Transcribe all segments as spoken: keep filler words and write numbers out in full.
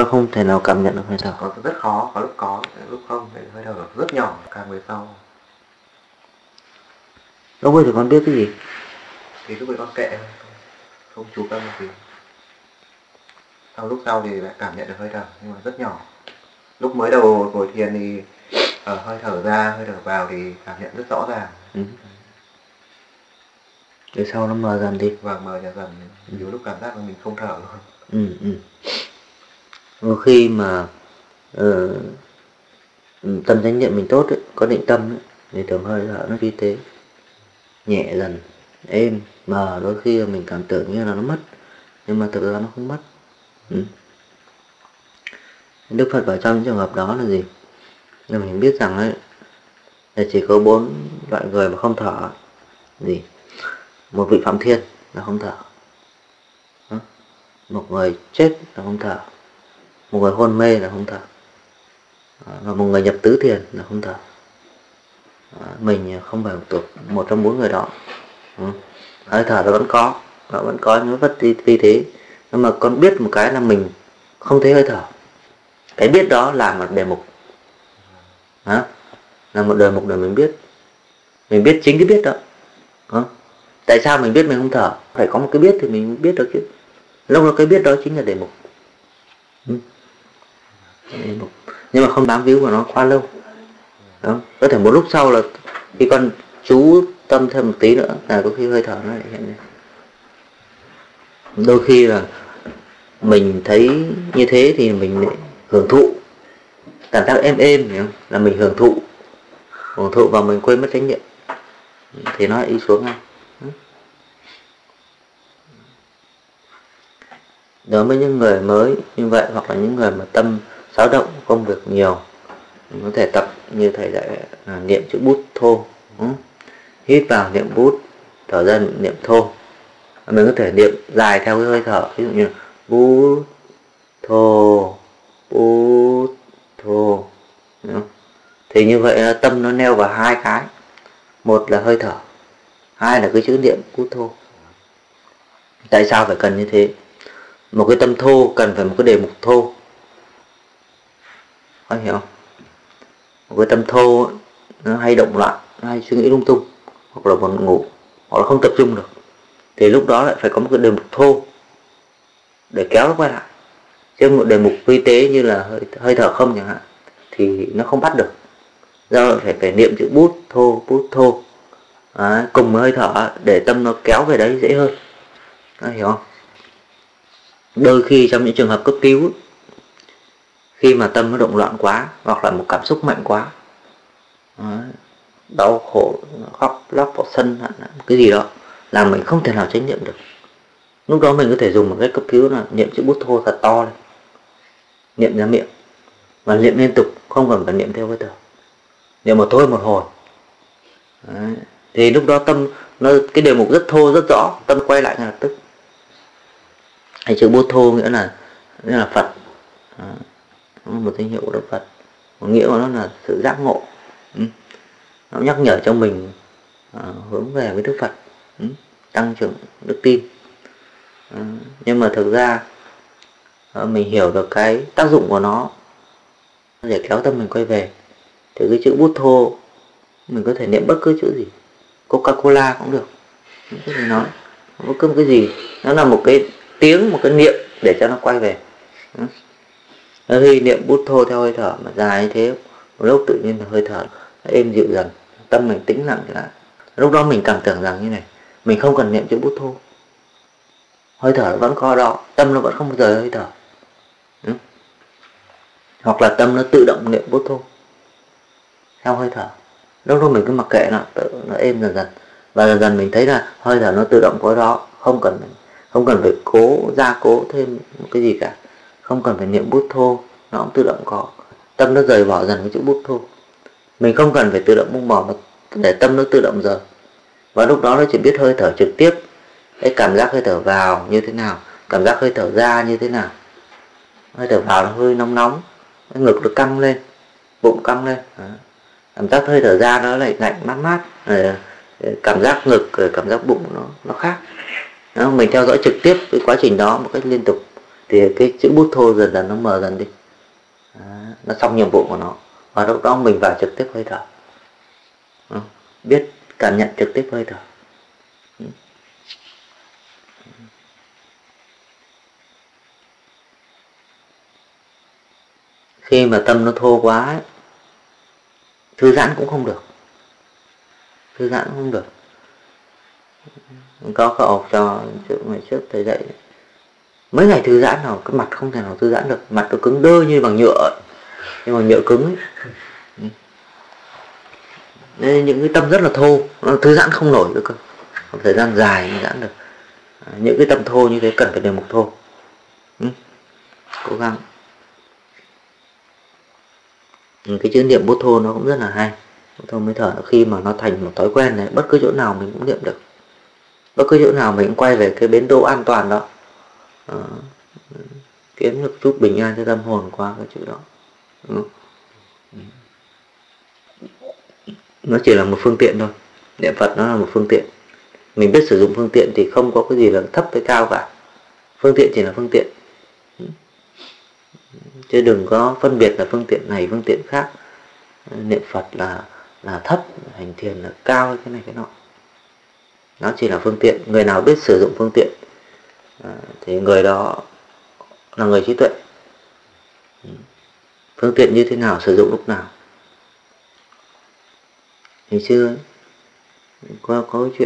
đó không thể nào cảm nhận được hơi thở. Có rất khó, có lúc có, lúc không, hơi thở rất nhỏ, càng về sau. Lúc ấy thì con biết cái gì? Thì lúc ấy con kệ thôi, không chú tâm gì. Sau lúc sau thì lại cảm nhận được hơi thở, nhưng mà rất nhỏ. Lúc mới đầu ngồi thiền thì ở hơi thở ra, hơi thở vào thì cảm nhận rất rõ ràng. Ừ. Để sau nó mờ dần đi. Vâng, mờ dần dần, ừ. nhiều lúc cảm giác là mình không thở luôn. Ừ, ừ. Một khi mà uh, tâm chánh niệm mình tốt ấy, có định tâm ấy, thì thường hơi thở nó vi tế, nhẹ dần, êm, mờ, đôi khi mình cảm tưởng như là nó mất, nhưng mà thực ra nó không mất. ừ. Đức Phật bảo trong trường hợp đó là gì? Là mình biết rằng ấy, là chỉ có bốn loại người mà không thở. Gì? Một vị Phạm Thiên là không thở, một người chết là không thở, một người hôn mê là không thở, và một người nhập tứ thiền là không thở. Mình không phải thuộc một trong bốn người đó. Hơi thở nó vẫn có, nó vẫn có những vật vi tế, nhưng mà con biết một cái là mình không thấy hơi thở. Cái biết đó là một đề mục, hả? Là một đề mục để mình biết. Mình biết chính cái biết đó. Hả? Tại sao mình biết mình không thở? Phải có một cái biết thì mình biết được chứ. Lúc đó cái biết đó chính là đề mục. Ừ. Đề mục. Nhưng mà không bám víu vào nó quá lâu. Đó. Có thể một lúc sau là khi con chú tâm thêm một tí nữa là có khi hơi thở nó lại hiện lên. Đôi khi là mình thấy như thế thì mình lại hưởng thụ, cảm giác êm êm, hiểu không? Là mình hưởng thụ, hưởng thụ và mình quên mất trách nhiệm, thì nó lại đi xuống ngay. Đối với những người mới như vậy, hoặc là những người mà tâm xáo động, công việc nhiều, mình có thể tập như thầy dạy là niệm chữ bút thô. ừ. Hít vào niệm bút, thở ra niệm thô. Mình có thể niệm dài theo cái hơi thở, ví dụ như bút thô, bút thô. Thì như vậy tâm nó neo vào hai cái, một là hơi thở, hai là cái chữ niệm bút thô. Tại sao phải cần như thế? Một cái tâm thô cần phải một cái đề mục thô, có hiểu không? Một cái tâm thô nó hay động loạn, nó hay suy nghĩ lung tung, hoặc là buồn ngủ, hoặc là không tập trung được, thì lúc đó lại phải có một cái đề mục thô để kéo nó quay lại. Chứ một đề mục vi tế như là hơi, hơi thở không chẳng hạn thì nó không bắt được. Do đó phải phải niệm chữ bút thô, bút thô. Đấy, cùng với hơi thở để tâm nó kéo về đấy dễ hơn. Đó, hiểu không? Đôi khi trong những trường hợp cấp cứu, khi mà tâm nó động loạn quá, hoặc là một cảm xúc mạnh quá, đấy, đau khổ, khóc lóc, sân hận, cái gì đó, là mình không thể nào chánh niệm được. Lúc đó mình có thể dùng một cái cấp cứu là niệm chữ bút thô thật to lên, niệm ra miệng và niệm liên tục, không cần phải niệm theo hơi thở, niệm một thôi một hồi. Đấy. Thì lúc đó tâm nó, cái đề mục rất thô rất rõ, tâm quay lại ngay lập tức. Hay chữ bút thô nghĩa là nghĩa là Phật, à, một danh hiệu của Đức Phật, một nghĩa của nó là sự giác ngộ. ừ. Nó nhắc nhở cho mình à, hướng về với Đức Phật, ừ. tăng trưởng đức tin. à, nhưng mà thực ra à, mình hiểu được cái tác dụng của nó để kéo tâm mình quay về. Thì cái chữ bút thô mình có thể niệm bất cứ chữ gì, Coca-Cola cũng được, không có gì nói, bất cứ một cái gì, nó là một cái tiếng, một cái niệm để cho nó quay về. ừ. Khi niệm bút thô theo hơi thở mà dài như thế, một lúc tự nhiên là hơi thở nó êm dịu dần, tâm mình tĩnh lặng trở lại. Lúc đó mình cảm tưởng rằng như này, mình không cần niệm chữ bút thô, hơi thở nó vẫn có đó, tâm nó vẫn không rời hơi thở. ừ. Hoặc là tâm nó tự động niệm bút thô theo hơi thở. Lúc đó mình cứ mặc kệ nó, tự nó êm dần dần, và dần dần mình thấy là hơi thở nó tự động có đó, không cần không cần phải cố gia cố thêm một cái gì cả, không cần phải niệm bút thô, nó cũng tự động có. Tâm nó rời bỏ dần cái chữ bút thô, mình không cần phải tự động buông bỏ, mà để tâm nó tự động rời. Và lúc đó nó chỉ biết hơi thở trực tiếp, cái cảm giác hơi thở vào như thế nào, cảm giác hơi thở ra như thế nào. Hơi thở vào là hơi nóng nóng, ngực nó căng lên, bụng căng lên. Đó. Cảm giác hơi thở ra nó lại lạnh mát mát, rồi cảm giác ngực, rồi cảm giác bụng nó nó khác. Đó, mình theo dõi trực tiếp cái quá trình đó một cách liên tục, thì cái chữ bút thô dần dần nó mờ dần đi. Đó, nó xong nhiệm vụ của nó, và lúc đó mình vào trực tiếp hơi thở. Đó, biết cảm nhận trực tiếp hơi thở. Khi mà tâm nó thô quá ấy, thư giãn cũng không được, thư giãn cũng không được. Có cái ộc cho ngày trước thầy dạy, mấy ngày thư giãn nào cái mặt không thể nào thư giãn được, mặt nó cứng đơ như bằng nhựa ấy. Nhưng mà nhựa cứng ấy. Nên những cái tâm rất là thô, nó thư giãn không nổi được cơ, một thời gian dài mới giãn được. Những cái tâm thô như thế cần phải đề mục thô. Ừ. Cố gắng. Cái chữ niệm bút thô nó cũng rất là hay. Bút thô mới thở, khi mà nó thành một thói quen này, bất cứ chỗ nào mình cũng niệm được, bất cứ chỗ nào mình cũng quay về cái bến đỗ an toàn đó. Đó. Kiếm được chút bình an cho tâm hồn qua cái chữ đó. Ừ. Nó chỉ là một phương tiện thôi. Niệm Phật nó là một phương tiện. Mình biết sử dụng phương tiện thì không có cái gì là thấp với cao cả. Phương tiện chỉ là phương tiện, chứ đừng có phân biệt là phương tiện này phương tiện khác. Niệm Phật là là thấp, hành thiền là cao, cái này cái nọ. Nó chỉ là phương tiện. Người nào biết sử dụng phương tiện à, thì người đó là người trí tuệ. Phương tiện như thế nào, sử dụng lúc nào. Ngày xưa ấy, có có chuyện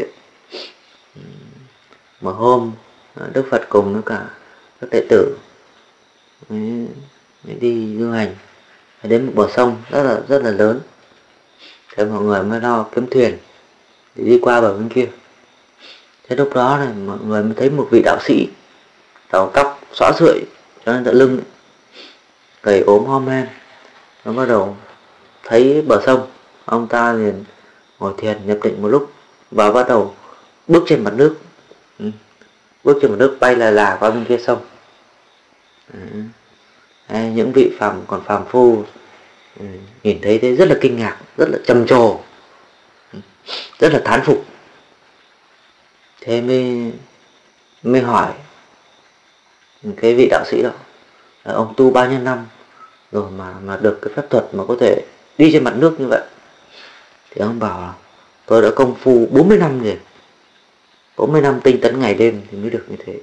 một hôm Đức Phật cùng với cả các đệ tử mới, mới đi du hành, đến một bờ sông rất là rất là lớn. Thế mọi người mới lo kiếm thuyền để đi qua bờ bên kia. Thế lúc đó này mọi người mới thấy một vị đạo sĩ đầu tóc xõa sượi cho nên tận lưng, gầy ốm hom hem. Nó bắt đầu thấy bờ sông, ông ta liền ngồi thiền nhập định một lúc và bắt đầu bước trên mặt nước. Ừ. Bước trên mặt nước bay là là qua bên kia sông. Ừ. Hay, những vị phàm còn phàm phu ừ, nhìn thấy thế rất là kinh ngạc, rất là trầm trồ, rất là thán phục. Thế mới mới hỏi cái vị đạo sĩ đó, ông tu bao nhiêu năm rồi mà mà được cái phép thuật mà có thể đi trên mặt nước như vậy? Thì ông bảo là tôi đã công phu bốn mươi năm rồi, bốn mươi năm tinh tấn ngày đêm thì mới được như thế.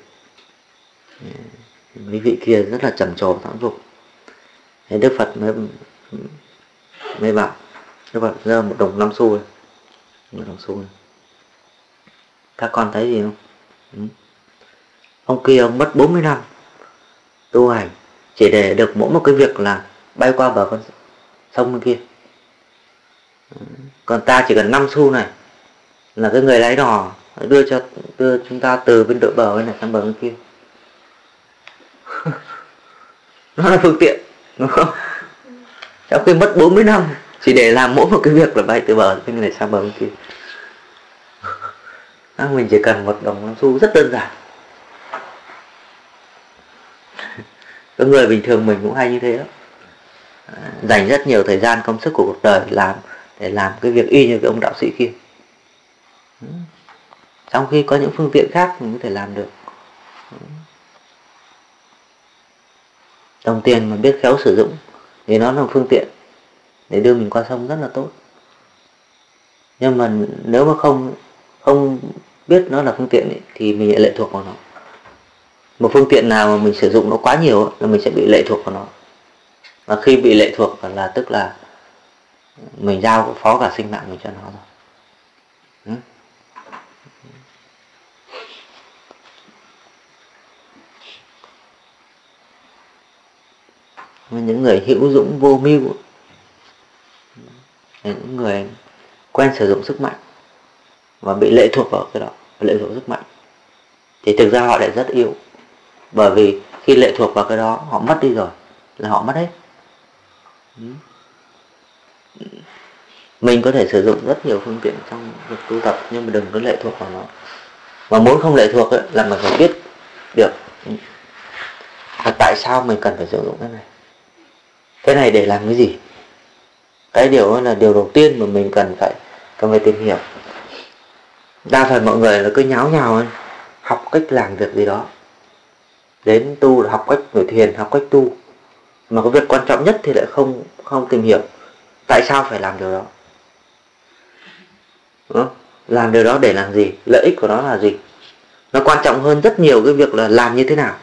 Mấy vị kia rất là trầm trồ thán phục. Thế Đức Phật mới mới bảo, Đức Phật giơ một đồng năm xu, một đồng xu này. Các con thấy gì không? Ừ. Ông kia ông mất bốn mươi năm tu hành chỉ để được mỗi một cái việc là bay qua bờ con sông bên kia. Còn ta chỉ cần năm xu này là cái người lái đò đưa cho đưa chúng ta từ bên đội bờ bên này sang bờ bên kia. Nó là phương tiện, đúng không? Trong khi mất bốn mươi năm chỉ để làm mỗi một cái việc là bay từ bờ bên này sang bờ bên kia. Mình chỉ cần một đồng năm xu rất đơn giản. Cái người bình thường mình cũng hay như thế đó. Dành rất nhiều thời gian công sức của cuộc đời làm để làm cái việc y như cái ông đạo sĩ kia. Trong khi có những phương tiện khác mình có thể làm được. Đồng tiền mà biết khéo sử dụng thì nó là một phương tiện để đưa mình qua sông rất là tốt. Nhưng mà nếu mà không không biết nó là phương tiện ấy, thì mình lại lệ thuộc vào nó. Một phương tiện nào mà mình sử dụng nó quá nhiều là mình sẽ bị lệ thuộc vào nó. Và khi bị lệ thuộc là tức là mình giao phó cả sinh mạng mình cho nó rồi. Ừ. Những người hữu dũng vô mưu, những người quen sử dụng sức mạnh và bị lệ thuộc vào cái đó, lệ thuộc sức mạnh, thì thực ra họ lại rất yếu. Bởi vì khi lệ thuộc vào cái đó họ mất đi rồi là họ mất hết. Mình có thể sử dụng rất nhiều phương tiện trong việc tu tập, nhưng mà đừng có lệ thuộc vào nó. Mà muốn không lệ thuộc ấy, là mình phải biết được là tại sao mình cần phải sử dụng cái này, cái này để làm cái gì. Cái điều đó là điều đầu tiên mà mình cần phải cần phải tìm hiểu. Đa phần mọi người là cứ nháo nhào ấy, học cách làm việc gì đó, đến tu là học cách ngồi thiền, học cách tu, mà cái việc quan trọng nhất thì lại không không tìm hiểu tại sao phải làm điều đó. Đúng không? Làm điều đó để làm gì, lợi ích của nó là gì. Nó quan trọng hơn rất nhiều cái việc là làm như thế nào.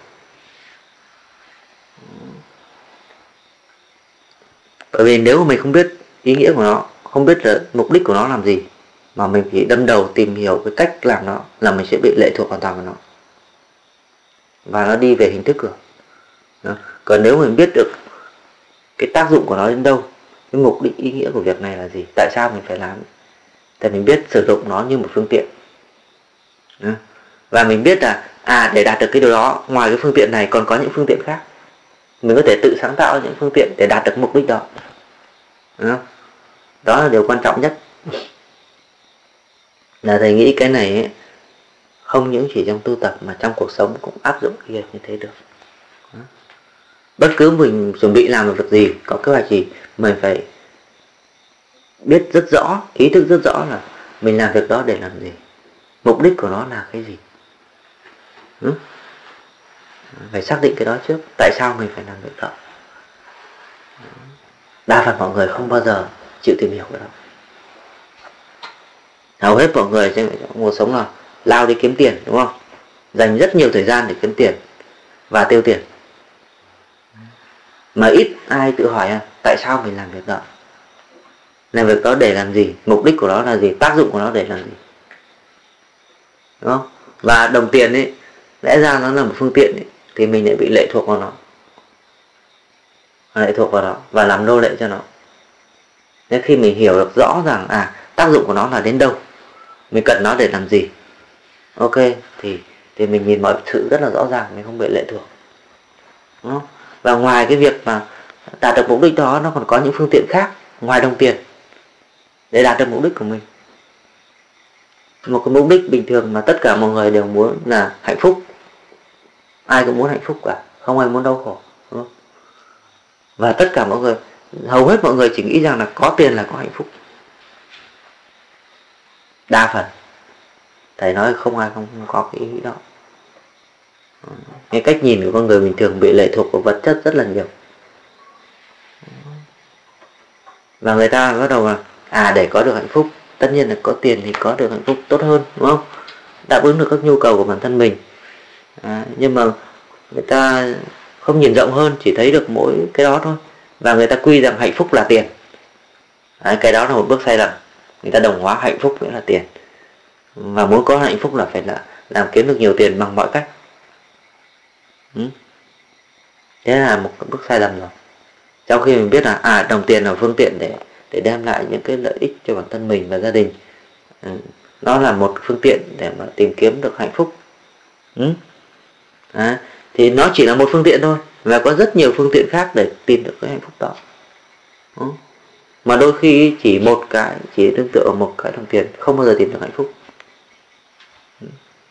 Bởi vì nếu mà mình không biết ý nghĩa của nó, không biết là mục đích của nó làm gì, mà mình chỉ đâm đầu tìm hiểu cái cách làm nó, là mình sẽ bị lệ thuộc hoàn toàn vào nó, và nó đi về hình thức rồi. Đó. Còn nếu mình biết được cái tác dụng của nó đến đâu, cái mục đích ý nghĩa của việc này là gì, tại sao mình phải làm, thì mình biết sử dụng nó như một phương tiện. Đó. Và mình biết là à để đạt được cái điều đó, ngoài cái phương tiện này còn có những phương tiện khác, mình có thể tự sáng tạo những phương tiện để đạt được mục đích đó. Đó, đó là điều quan trọng nhất. Là thầy nghĩ cái này ấy, không những chỉ trong tu tập mà trong cuộc sống cũng áp dụng cái việc như thế được. Đó. Bất cứ mình chuẩn bị làm một việc gì, có kế hoạch gì, mình phải biết rất rõ, ý thức rất rõ là mình làm việc đó để làm gì, mục đích của nó là cái gì. Đó. Phải xác định cái đó trước, tại sao mình phải làm việc đó. Đa phần mọi người không bao giờ chịu tìm hiểu cái đó. Hầu hết mọi người trong cuộc sống là lao đi kiếm tiền, đúng không? Dành rất nhiều thời gian để kiếm tiền và tiêu tiền, mà ít ai tự hỏi tại sao mình làm việc đó, làm việc đó để làm gì, mục đích của nó là gì, tác dụng của nó để làm gì. Đúng không? Và đồng tiền ấy, lẽ ra nó là một phương tiện ấy, thì mình lại bị lệ thuộc vào nó, lệ thuộc vào nó và làm nô lệ cho nó. Nên khi mình hiểu được rõ ràng à tác dụng của nó là đến đâu, mình cần nó để làm gì, ok, thì thì mình nhìn mọi sự rất là rõ ràng, mình không bị lệ thuộc. Đúng không? Và ngoài cái việc mà đạt được mục đích đó, nó còn có những phương tiện khác ngoài đồng tiền để đạt được mục đích của mình. Một cái mục đích bình thường mà tất cả mọi người đều muốn là hạnh phúc. Ai cũng muốn hạnh phúc cả, không ai muốn đau khổ, đúng không? Và tất cả mọi người, hầu hết mọi người chỉ nghĩ rằng là có tiền là có hạnh phúc. Đa phần thầy nói không ai không có cái ý nghĩ đó. Cái cách nhìn của con người bình thường bị lệ thuộc vào vật chất rất là nhiều, và người ta bắt đầu là à để có được hạnh phúc, tất nhiên là có tiền thì có được hạnh phúc tốt hơn, đúng không? Đáp ứng được các nhu cầu của bản thân mình. À, nhưng mà người ta không nhìn rộng hơn, chỉ thấy được mỗi cái đó thôi, và người ta quy rằng hạnh phúc là tiền. À, cái đó là một bước sai lầm. Người ta đồng hóa hạnh phúc nghĩa là tiền, và muốn có hạnh phúc là phải là làm kiếm được nhiều tiền bằng mọi cách. Ừ. Thế là một bước sai lầm rồi. Trong khi mình biết là à đồng tiền là phương tiện để để đem lại những cái lợi ích cho bản thân mình và gia đình. Ừ. Nó là một phương tiện để mà tìm kiếm được hạnh phúc. Ừ. À, thì nó chỉ là một phương tiện thôi, và có rất nhiều phương tiện khác để tìm được cái hạnh phúc đó. Ừ. Mà đôi khi chỉ một cái, chỉ tương tự ở một cái đồng tiền không bao giờ tìm được hạnh phúc. Ừ.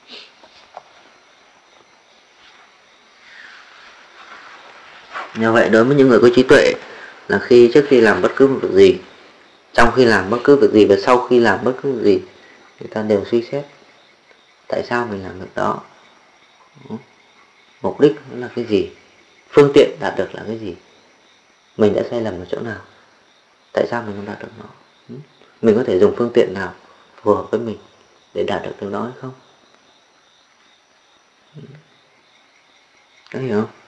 Như vậy đối với những người có trí tuệ, là khi trước khi làm bất cứ một việc gì, trong khi làm bất cứ việc gì và sau khi làm bất cứ việc gì, người ta đều suy xét tại sao mình làm việc đó, mục đích nó là cái gì, phương tiện đạt được là cái gì, mình đã sai lầm ở chỗ nào, tại sao mình không đạt được nó, mình có thể dùng phương tiện nào phù hợp với mình để đạt được điều đó hay không. Có hiểu không?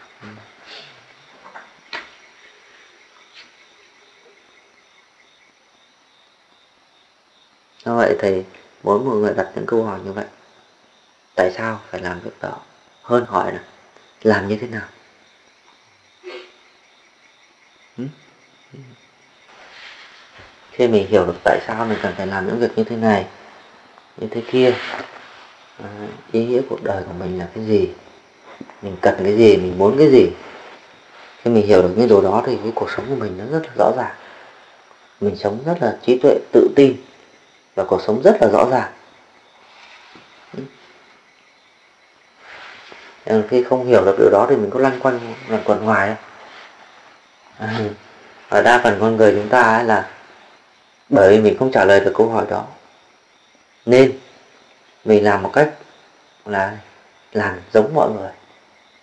Do vậy thầy muốn mọi người đặt những câu hỏi như vậy. Tại sao phải làm việc đó? Hơn hỏi là làm như thế nào? Ừ? Khi mình hiểu được tại sao mình cần phải làm những việc như thế này, như thế kia, à, ý nghĩa cuộc đời của mình là cái gì, mình cần cái gì, mình muốn cái gì. Khi mình hiểu được những điều đó thì cái cuộc sống của mình nó rất là rõ ràng. Mình sống rất là trí tuệ, tự tin, và cuộc sống rất là rõ ràng. Ừ. Khi không hiểu được điều đó thì mình có lăn quanh lăn quẩn hoài. À, và đa phần con người chúng ta ấy là bởi vì mình không trả lời được câu hỏi đó, nên mình làm một cách là làm giống mọi người,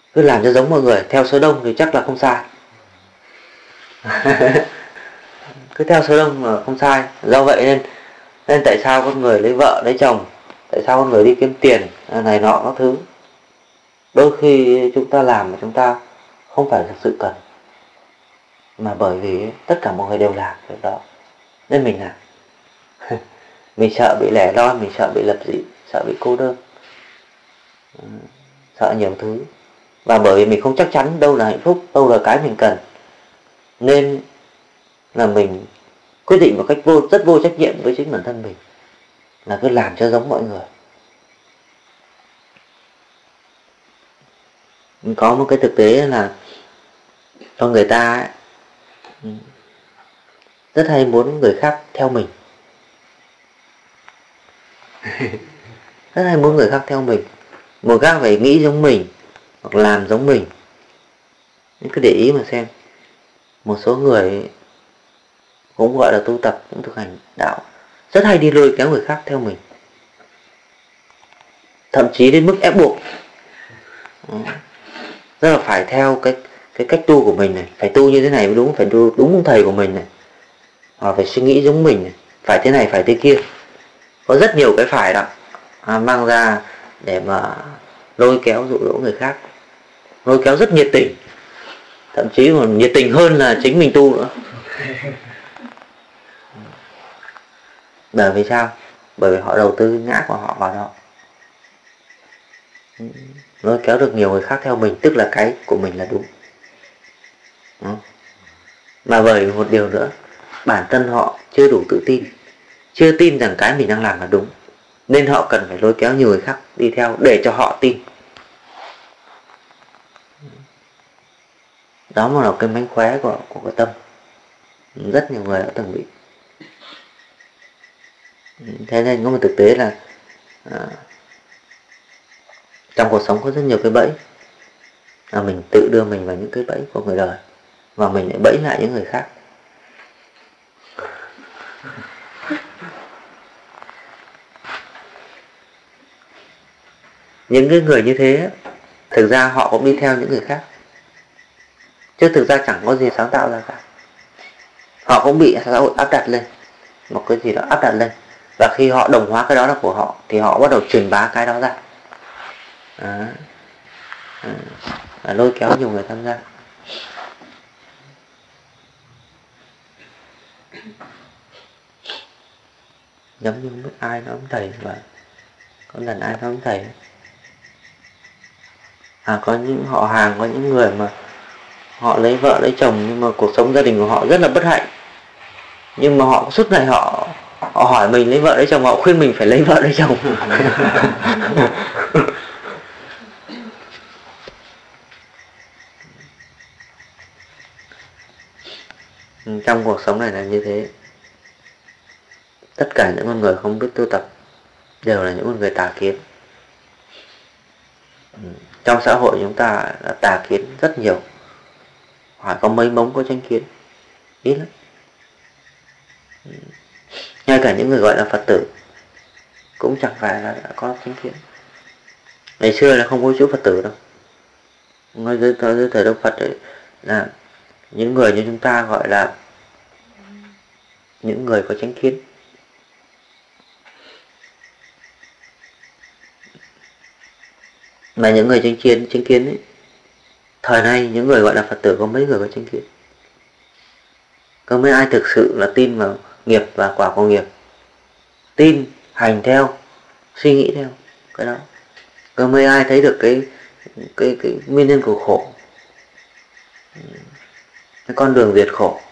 cứ làm cho giống mọi người, theo số đông thì chắc là không sai. Cứ theo số đông mà không sai. Do vậy nên nên tại sao con người lấy vợ lấy chồng, tại sao con người đi kiếm tiền này nọ các thứ, đôi khi chúng ta làm mà chúng ta không phải thực sự cần, mà bởi vì tất cả mọi người đều làm việc đó nên mình làm. Mình sợ bị lẻ loi, mình sợ bị lập dị, sợ bị cô đơn, sợ nhiều thứ. Và bởi vì mình không chắc chắn đâu là hạnh phúc, đâu là cái mình cần, nên là mình quyết định một cách vô rất vô trách nhiệm với chính bản thân mình, là cứ làm cho giống mọi người. Có một cái thực tế là cho người ta ấy, rất hay muốn người khác theo mình. Rất hay muốn người khác theo mình, người khác phải nghĩ giống mình hoặc làm giống mình. Nhưng cứ để ý mà xem, một số người cũng gọi là tu tập, cũng thực hành đạo, rất hay đi lôi kéo người khác theo mình, thậm chí đến mức ép buộc. Rất là phải theo cái cái cách tu của mình này, phải tu như thế này mới đúng, phải tu đúng ông thầy của mình này, hoặc phải suy nghĩ giống mình này, phải thế này phải thế kia. Có rất nhiều cái phải đó à, mang ra để mà lôi kéo dụ dỗ người khác, lôi kéo rất nhiệt tình, thậm chí còn nhiệt tình hơn là chính mình tu nữa. Bởi vì sao? Bởi vì họ đầu tư ngã của họ vào đó, lôi kéo được nhiều người khác theo mình, tức là cái của mình là đúng. Đó. Mà bởi một điều nữa, bản thân họ chưa đủ tự tin, chưa tin rằng cái mình đang làm là đúng, nên họ cần phải lôi kéo nhiều người khác đi theo để cho họ tin. Đó mà là cái mánh khóe của, của cái tâm. Rất nhiều người đã từng bị. Thế nên có một thực tế là à, trong cuộc sống có rất nhiều cái bẫy, là mình tự đưa mình vào những cái bẫy của người đời, và mình lại bẫy lại những người khác. Những cái người như thế, thực ra họ cũng đi theo những người khác, chứ thực ra chẳng có gì sáng tạo ra cả. Họ cũng bị xã hội áp đặt lên, một cái gì đó áp đặt lên, và khi họ đồng hóa cái đó là của họ, thì họ bắt đầu truyền bá cái đó ra. À, à, lôi kéo nhiều người tham gia. Giống như không biết ai nói ông thầy, và có lần ai nói ông thầy, à có những họ hàng, có những người mà họ lấy vợ lấy chồng nhưng mà cuộc sống gia đình của họ rất là bất hạnh, nhưng mà họ suốt ngày họ họ hỏi mình lấy vợ lấy chồng, họ khuyên mình phải lấy vợ lấy chồng. Trong cuộc sống này là như thế. Tất cả những con người không biết tu tập đều là những con người tà kiến. Trong xã hội chúng ta là tà kiến rất nhiều, hỏi có mấy mống có chánh kiến, ít lắm. Ngay cả những người gọi là Phật tử cũng chẳng phải là đã có chánh kiến. Ngày xưa là không có chỗ Phật tử đâu. Ngay dưới, dưới thời Đông Phật ấy, là những người như chúng ta gọi là những người có chánh kiến. Mà những người chánh kiến, chánh kiến ấy, thời nay những người gọi là Phật tử có mấy người có chánh kiến? Có mấy ai thực sự là tin vào nghiệp và quả của nghiệp, tin, hành theo, suy nghĩ theo cái đó? Có mấy ai thấy được cái cái cái nguyên nhân của khổ, cái con đường diệt khổ?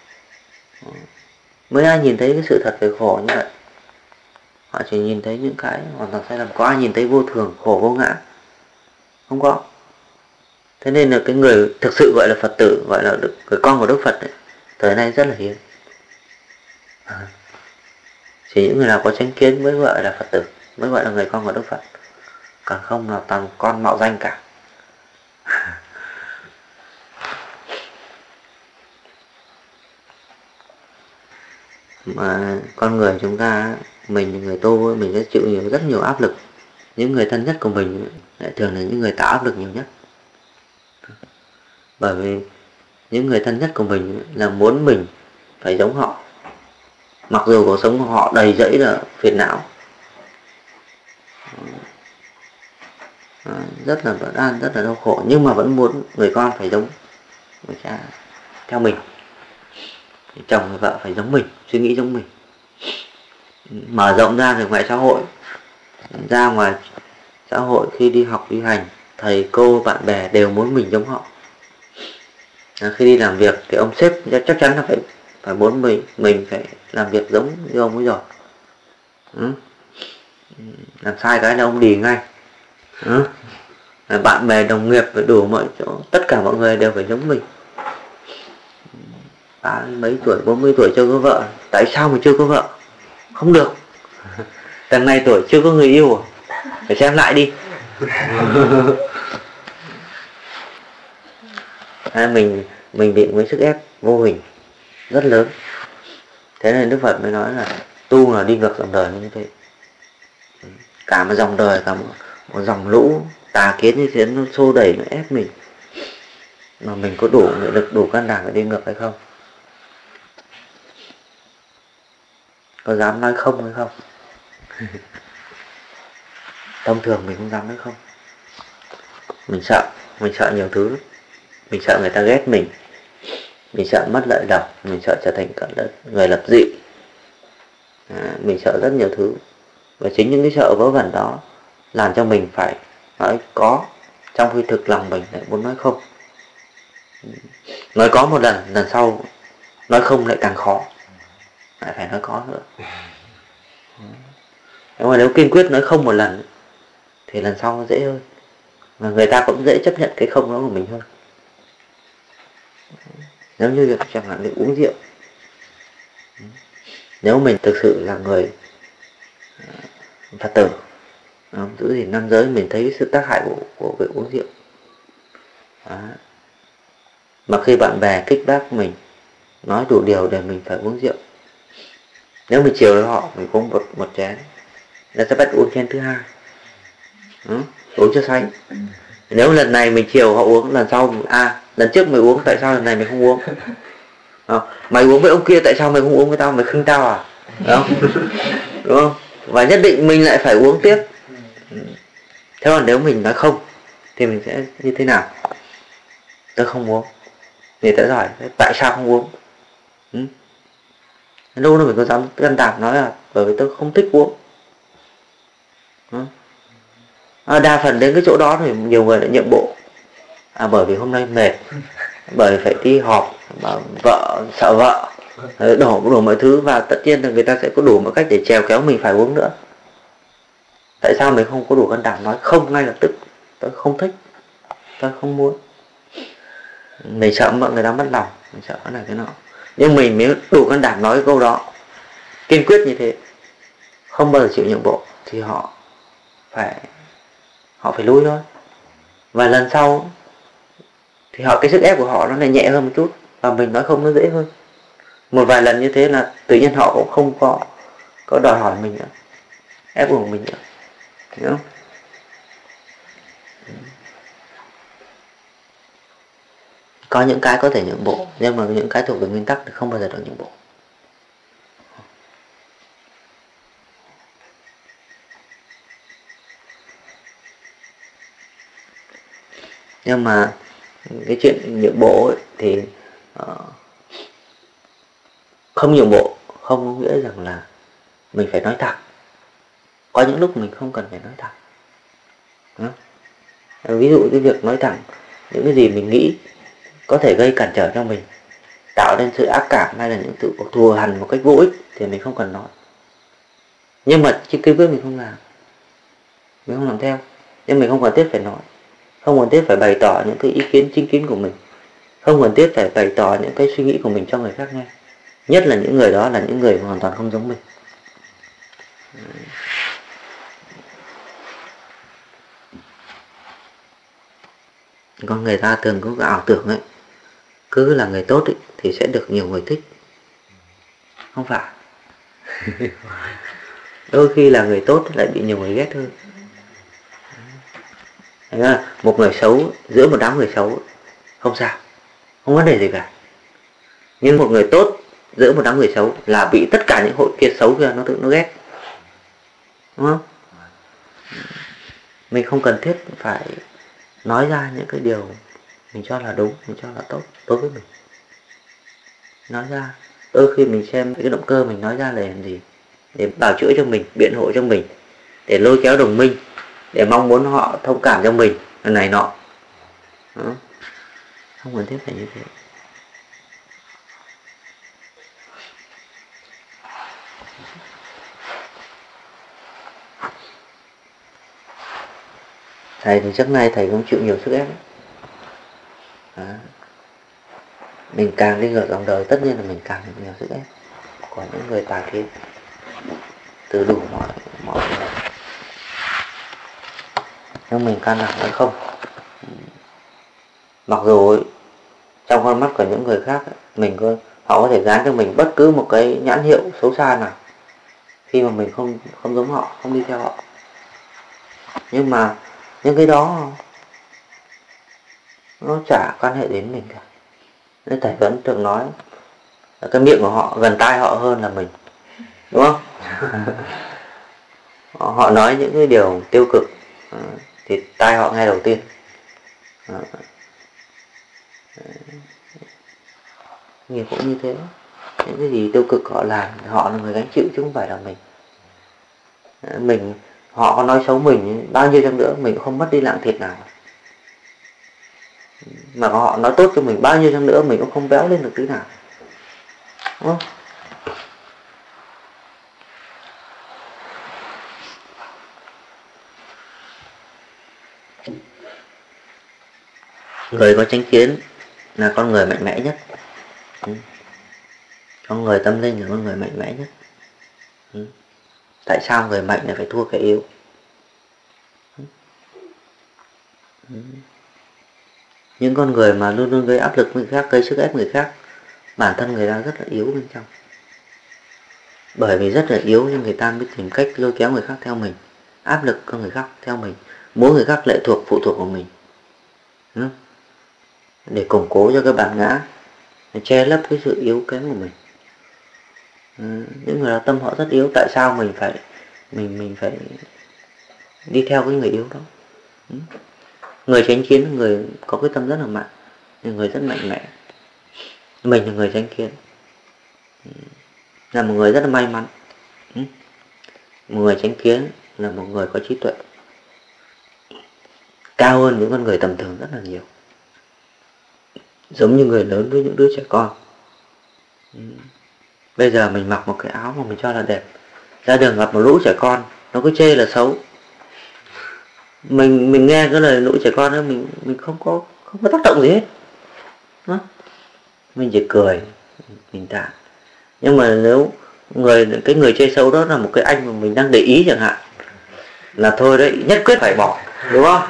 Mấy ai nhìn thấy cái sự thật về khổ như vậy? Họ chỉ nhìn thấy những cái hoàn toàn sai lầm. Có ai nhìn thấy vô thường, khổ, vô ngã? Không có. Thế nên là cái người thực sự gọi là Phật tử, gọi là người con của Đức Phật ấy, thời nay rất là hiếm. À, chỉ những người nào có chánh kiến mới gọi là Phật tử, mới gọi là người con của Đức Phật, còn không là toàn con mạo danh cả. Mà con người chúng ta, mình người tu, mình sẽ chịu nhiều rất nhiều áp lực. Những người thân nhất của mình lại thường là những người tạo áp lực nhiều nhất. Bởi vì những người thân nhất của mình là muốn mình phải giống họ, mặc dù cuộc sống của họ đầy rẫy là phiền não, rất là bất an, rất là đau khổ, nhưng mà vẫn muốn người con phải giống người cha theo mình, chồng người vợ phải giống mình, suy nghĩ giống mình. Mở rộng ra thì ngoài xã hội, ra ngoài xã hội khi đi học đi hành, thầy cô bạn bè đều muốn mình giống họ. À, khi đi làm việc thì ông sếp chắc chắn là phải phải muốn mình mình phải làm việc giống như ông ấy rồi. Ừ. Làm sai cái là ông đì ngay. Ừ. Bạn bè đồng nghiệp phải đủ mọi chỗ, tất cả mọi người đều phải giống mình. Ba mấy tuổi, bốn mươi tuổi chưa có vợ, tại sao mà chưa có vợ? Không được. Tầng này tuổi chưa có người yêu, phải xem lại đi. À, mình mình bị một sức ép vô hình rất lớn. Thế nên Đức Phật mới nói là tu là đi ngược dòng đời như thế. Cả một dòng đời, cả một, một dòng lũ tà kiến như thế nó xô đẩy, nó ép mình, mà mình có đủ nghị lực, đủ can đảm để đi ngược hay không? Có dám nói không hay không? Thông thường mình không dám nói không. Mình sợ, mình sợ nhiều thứ. Mình sợ người ta ghét mình, mình sợ mất lợi lộc, mình sợ trở thành người lập dị, à, mình sợ rất nhiều thứ. Và chính những cái sợ vớ vẩn đó làm cho mình phải nói có, trong khi thực lòng mình lại muốn nói không. Nói có một lần, lần sau nói không lại càng khó, lại phải nói có nữa. Nhưng mà nếu kiên quyết nói không một lần thì lần sau nó dễ hơn, và người ta cũng dễ chấp nhận cái không đó của mình hơn. Nếu như việc chẳng hạn như uống rượu, nếu mình thực sự là người Phật tử giữ gìn năm giới, mình thấy sự tác hại của, của việc uống rượu đó. Mà khi bạn bè kích bác mình, nói đủ điều để mình phải uống rượu, nếu mình chiều với họ, mình uống một, một chén, là sẽ bắt uống chén thứ hai, đó, uống cho say. Nếu lần này mình chiều họ uống, lần sau à lần trước mày uống, tại sao lần này mày không uống? À, mày uống với ông kia, tại sao mày không uống với tao, mày khinh tao à? Đó. Đúng không? Và nhất định mình lại phải uống tiếp. Thế còn nếu mình nói không thì mình sẽ như thế nào? Tôi không uống. Người ta hỏi tại sao không uống? Ừ? Lúc đó mình có dám can đảm nói là bởi vì tôi không thích uống. Ừ? À, đa phần đến cái chỗ đó thì nhiều người lại nhượng bộ. À, bởi vì hôm nay mệt, bởi vì phải đi họp, mà vợ sợ vợ, đổ đổ mọi thứ, và tất nhiên là người ta sẽ có đủ mọi cách để trèo kéo mình phải uống nữa. Tại sao mình không có đủ can đảm nói không ngay lập tức? Tôi không thích, tôi không muốn. Mình sợ mọi người ta mất lòng, mình sợ cái này cái nọ. Nhưng mình mới đủ can đảm nói cái câu đó, kiên quyết như thế, không bao giờ chịu nhượng bộ, thì họ phải họ phải lui thôi. Và lần sau thì họ cái sức ép của họ nó lại nhẹ hơn một chút, và mình nói không nó dễ hơn. Một vài lần như thế là tự nhiên họ cũng không có có đòi hỏi mình nữa, ép buộc mình nữa, hiểu không? Có những cái có thể nhượng bộ, nhưng mà những cái thuộc về nguyên tắc thì không bao giờ được nhượng bộ. Nhưng mà cái chuyện nhượng bộ ấy, thì uh, không nhượng bộ không có nghĩa rằng là mình phải nói thẳng. Có những lúc mình không cần phải nói thẳng. Đó. Ví dụ cái việc nói thẳng những cái gì mình nghĩ có thể gây cản trở cho mình, tạo nên sự ác cảm hay là những sự thù hằn một cách vô ích thì mình không cần nói. Nhưng mà chứ cái bước mình không làm, mình không làm theo, nhưng mình không cần thiết phải nói, không cần thiết phải bày tỏ những cái ý kiến chính kiến của mình, không cần thiết phải bày tỏ những cái suy nghĩ của mình cho người khác nghe, nhất là những người đó là những người hoàn toàn không giống mình. Con người ta thường có cái ảo tưởng ấy, cứ là người tốt ấy, thì sẽ được nhiều người thích. Không phải. Đôi khi là người tốt lại bị nhiều người ghét hơn. Một người xấu giữa một đám người xấu không sao, không vấn đề gì cả. Nhưng một người tốt giữa một đám người xấu là bị tất cả những hội kia xấu kia nó tự nó ghét, đúng không? Mình không cần thiết phải nói ra những cái điều mình cho là đúng, mình cho là tốt đối với mình. Nói ra, đôi khi mình xem cái động cơ mình nói ra là làm gì, để bào chữa cho mình, biện hộ cho mình, để lôi kéo đồng minh, để mong muốn họ thông cảm cho mình này nọ. Đó. Không cần thiết phải như thế. Thầy thì trước nay thầy cũng chịu nhiều sức ép. Đó. Mình càng đi ngược dòng đời tất nhiên là mình càng được nhiều sức ép của những người tà kiến từ đủ mọi mọi người. Nhưng mình can đảm hay không, mặc dù trong con mắt của những người khác mình có, họ có thể dán cho mình bất cứ một cái nhãn hiệu xấu xa nào khi mà mình không không giống họ, không đi theo họ, nhưng mà những cái đó nó chả quan hệ đến mình cả. Nên thầy vẫn thường nói là cái miệng của họ gần tai họ hơn là mình, đúng không? Họ nói những cái điều tiêu cực thì tai họ nghe đầu tiên. Nghiệp cũng như thế, những cái gì tiêu cực họ làm họ là người gánh chịu chứ không phải là mình. Mình họ có nói xấu mình bao nhiêu chăng nữa mình cũng không mất đi lạng thịt nào, mà họ nói tốt cho mình bao nhiêu chăng nữa mình cũng không béo lên được tí nào, đúng không? Người có chánh kiến là con người mạnh mẽ nhất. Con người tâm linh là con người mạnh mẽ nhất. Tại sao người mạnh lại phải thua kẻ yếu? Những con người mà luôn luôn gây áp lực người khác, gây sức ép người khác, bản thân người ta rất là yếu bên trong. Bởi vì rất là yếu nên người ta mới tìm cách lôi kéo người khác theo mình, áp lực cho người khác theo mình, muốn người khác lệ thuộc, phụ thuộc vào mình, để củng cố cho cái bản ngã, để che lấp cái sự yếu kém của mình. Những người đó tâm họ rất yếu, tại sao mình phải mình mình phải đi theo cái người yếu đó? Người chánh kiến là người có cái tâm rất là mạnh, người rất mạnh mẽ. Mình là người chánh kiến, là một người rất là may mắn. Một người chánh kiến là một người có trí tuệ cao hơn những con người tầm thường rất là nhiều. Giống như người lớn với những đứa trẻ con. Bây giờ mình mặc một cái áo mà mình cho là đẹp, ra đường gặp một lũ trẻ con nó cứ chê là xấu, mình mình nghe cái lời lũ trẻ con đó mình mình không có không có tác động gì hết đó. Mình chỉ cười bình thản. Nhưng mà nếu người cái người chê xấu đó là một cái anh mà mình đang để ý chẳng hạn, là thôi đấy, nhất quyết phải bỏ, đúng không?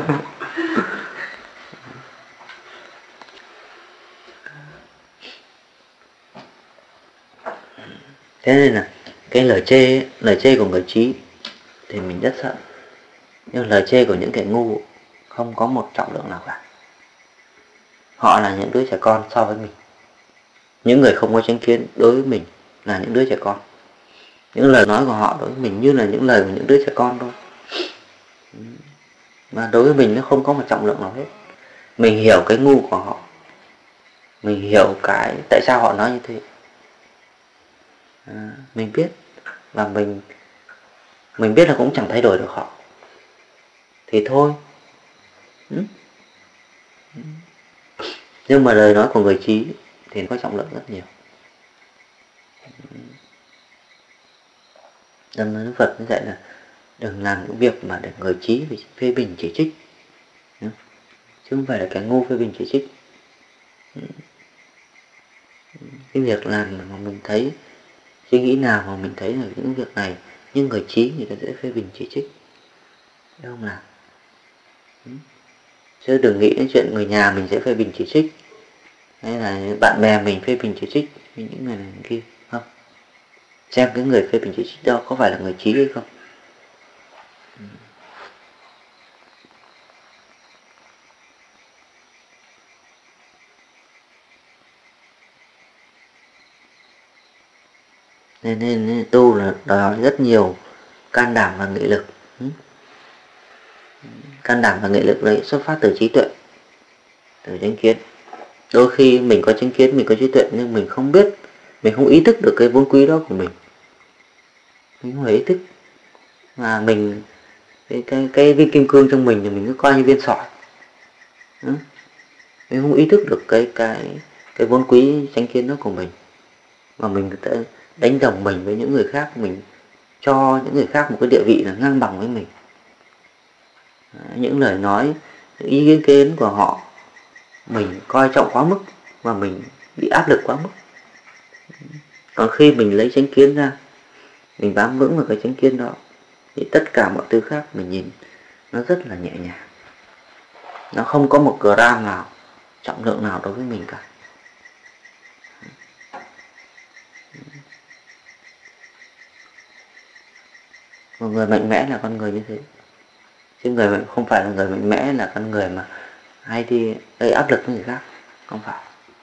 Thế nên là cái lời chê lời chê của người trí thì mình rất sợ, nhưng lời chê của những kẻ ngu không có một trọng lượng nào cả. Họ là những đứa trẻ con so với mình. Những người không có chánh kiến đối với mình là những đứa trẻ con. Những lời nói của họ đối với mình như là những lời của những đứa trẻ con thôi. Mà đối với mình nó không có một trọng lượng nào hết. Mình hiểu cái ngu của họ, mình hiểu cái tại sao họ nói như thế, à, mình biết, và mình mình biết là cũng chẳng thay đổi được họ, thì thôi. ừ? Nhưng mà lời nói của người trí thì có trọng lượng rất nhiều. Đâm Đức Phật nó dạy là đừng làm những việc mà để người trí vì phê bình chỉ trích, chứ không phải là cái ngu phê bình chỉ trích. Cái việc làm mà mình thấy, suy nghĩ nào mà mình thấy là những việc này, nhưng người trí người ta sẽ phê bình chỉ trích, đúng không nào? Chứ đừng nghĩ đến chuyện người nhà mình sẽ phê bình chỉ trích, hay là bạn bè mình phê bình chỉ trích những người này người kia, không? Xem cái người phê bình chỉ trích đó có phải là người trí hay không. Nên, nên, nên tu là đòi hỏi rất nhiều can đảm và nghị lực. Can đảm và nghị lực đấy xuất phát từ trí tuệ, từ chánh kiến. Đôi khi mình có chánh kiến, mình có trí tuệ, nhưng mình không biết, mình không ý thức được cái vốn quý đó của mình. Mình không hề ý thức. Mà mình, cái, cái, cái viên kim cương trong mình thì mình cứ coi như viên sỏi. Ừ. Mình không ý thức được cái, cái, cái vốn quý chánh kiến đó của mình. Mà mình đã đánh đồng mình với những người khác, mình cho những người khác một cái địa vị là ngang bằng với mình. Những lời nói, những ý kiến của họ mình coi trọng quá mức và mình bị áp lực quá mức. Còn khi mình lấy chánh kiến ra, mình bám vững vào cái chánh kiến đó, thì tất cả mọi thứ khác mình nhìn nó rất là nhẹ nhàng. Nó không có một gram nào, trọng lượng nào đối với mình cả. Một người mạnh mẽ là con người như thế. Chứ người không phải là người mạnh mẽ là con người mà hay đi gây áp lực với người khác. Không phải.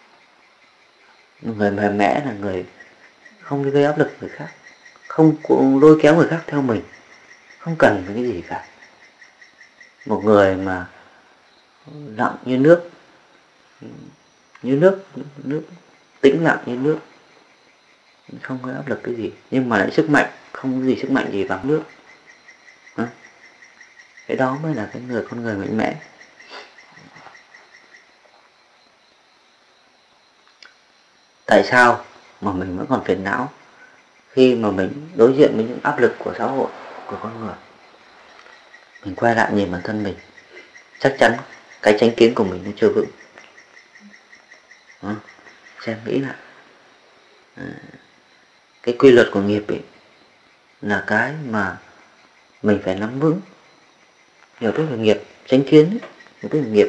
Người mạnh mẽ là người không đi gây áp lực người khác, không lôi kéo người khác theo mình, không cần cái gì cả. Một người mà lặng như nước, như nước, nước tĩnh lặng như nước, không có áp lực cái gì, nhưng mà lại sức mạnh, không có gì sức mạnh gì bằng nước. À, cái đó mới là cái người con người mạnh mẽ. Tại sao mà mình vẫn còn phiền não khi mà mình đối diện với những áp lực của xã hội, của con người? Mình quay lại nhìn bản thân mình, chắc chắn cái chánh kiến của mình nó chưa vững. À, xem nghĩ lại. À, cái quy luật của nghiệp ấy là cái mà mình phải nắm vững. Hiểu biết về nghiệp, chánh kiến, hiểu biết về nghiệp.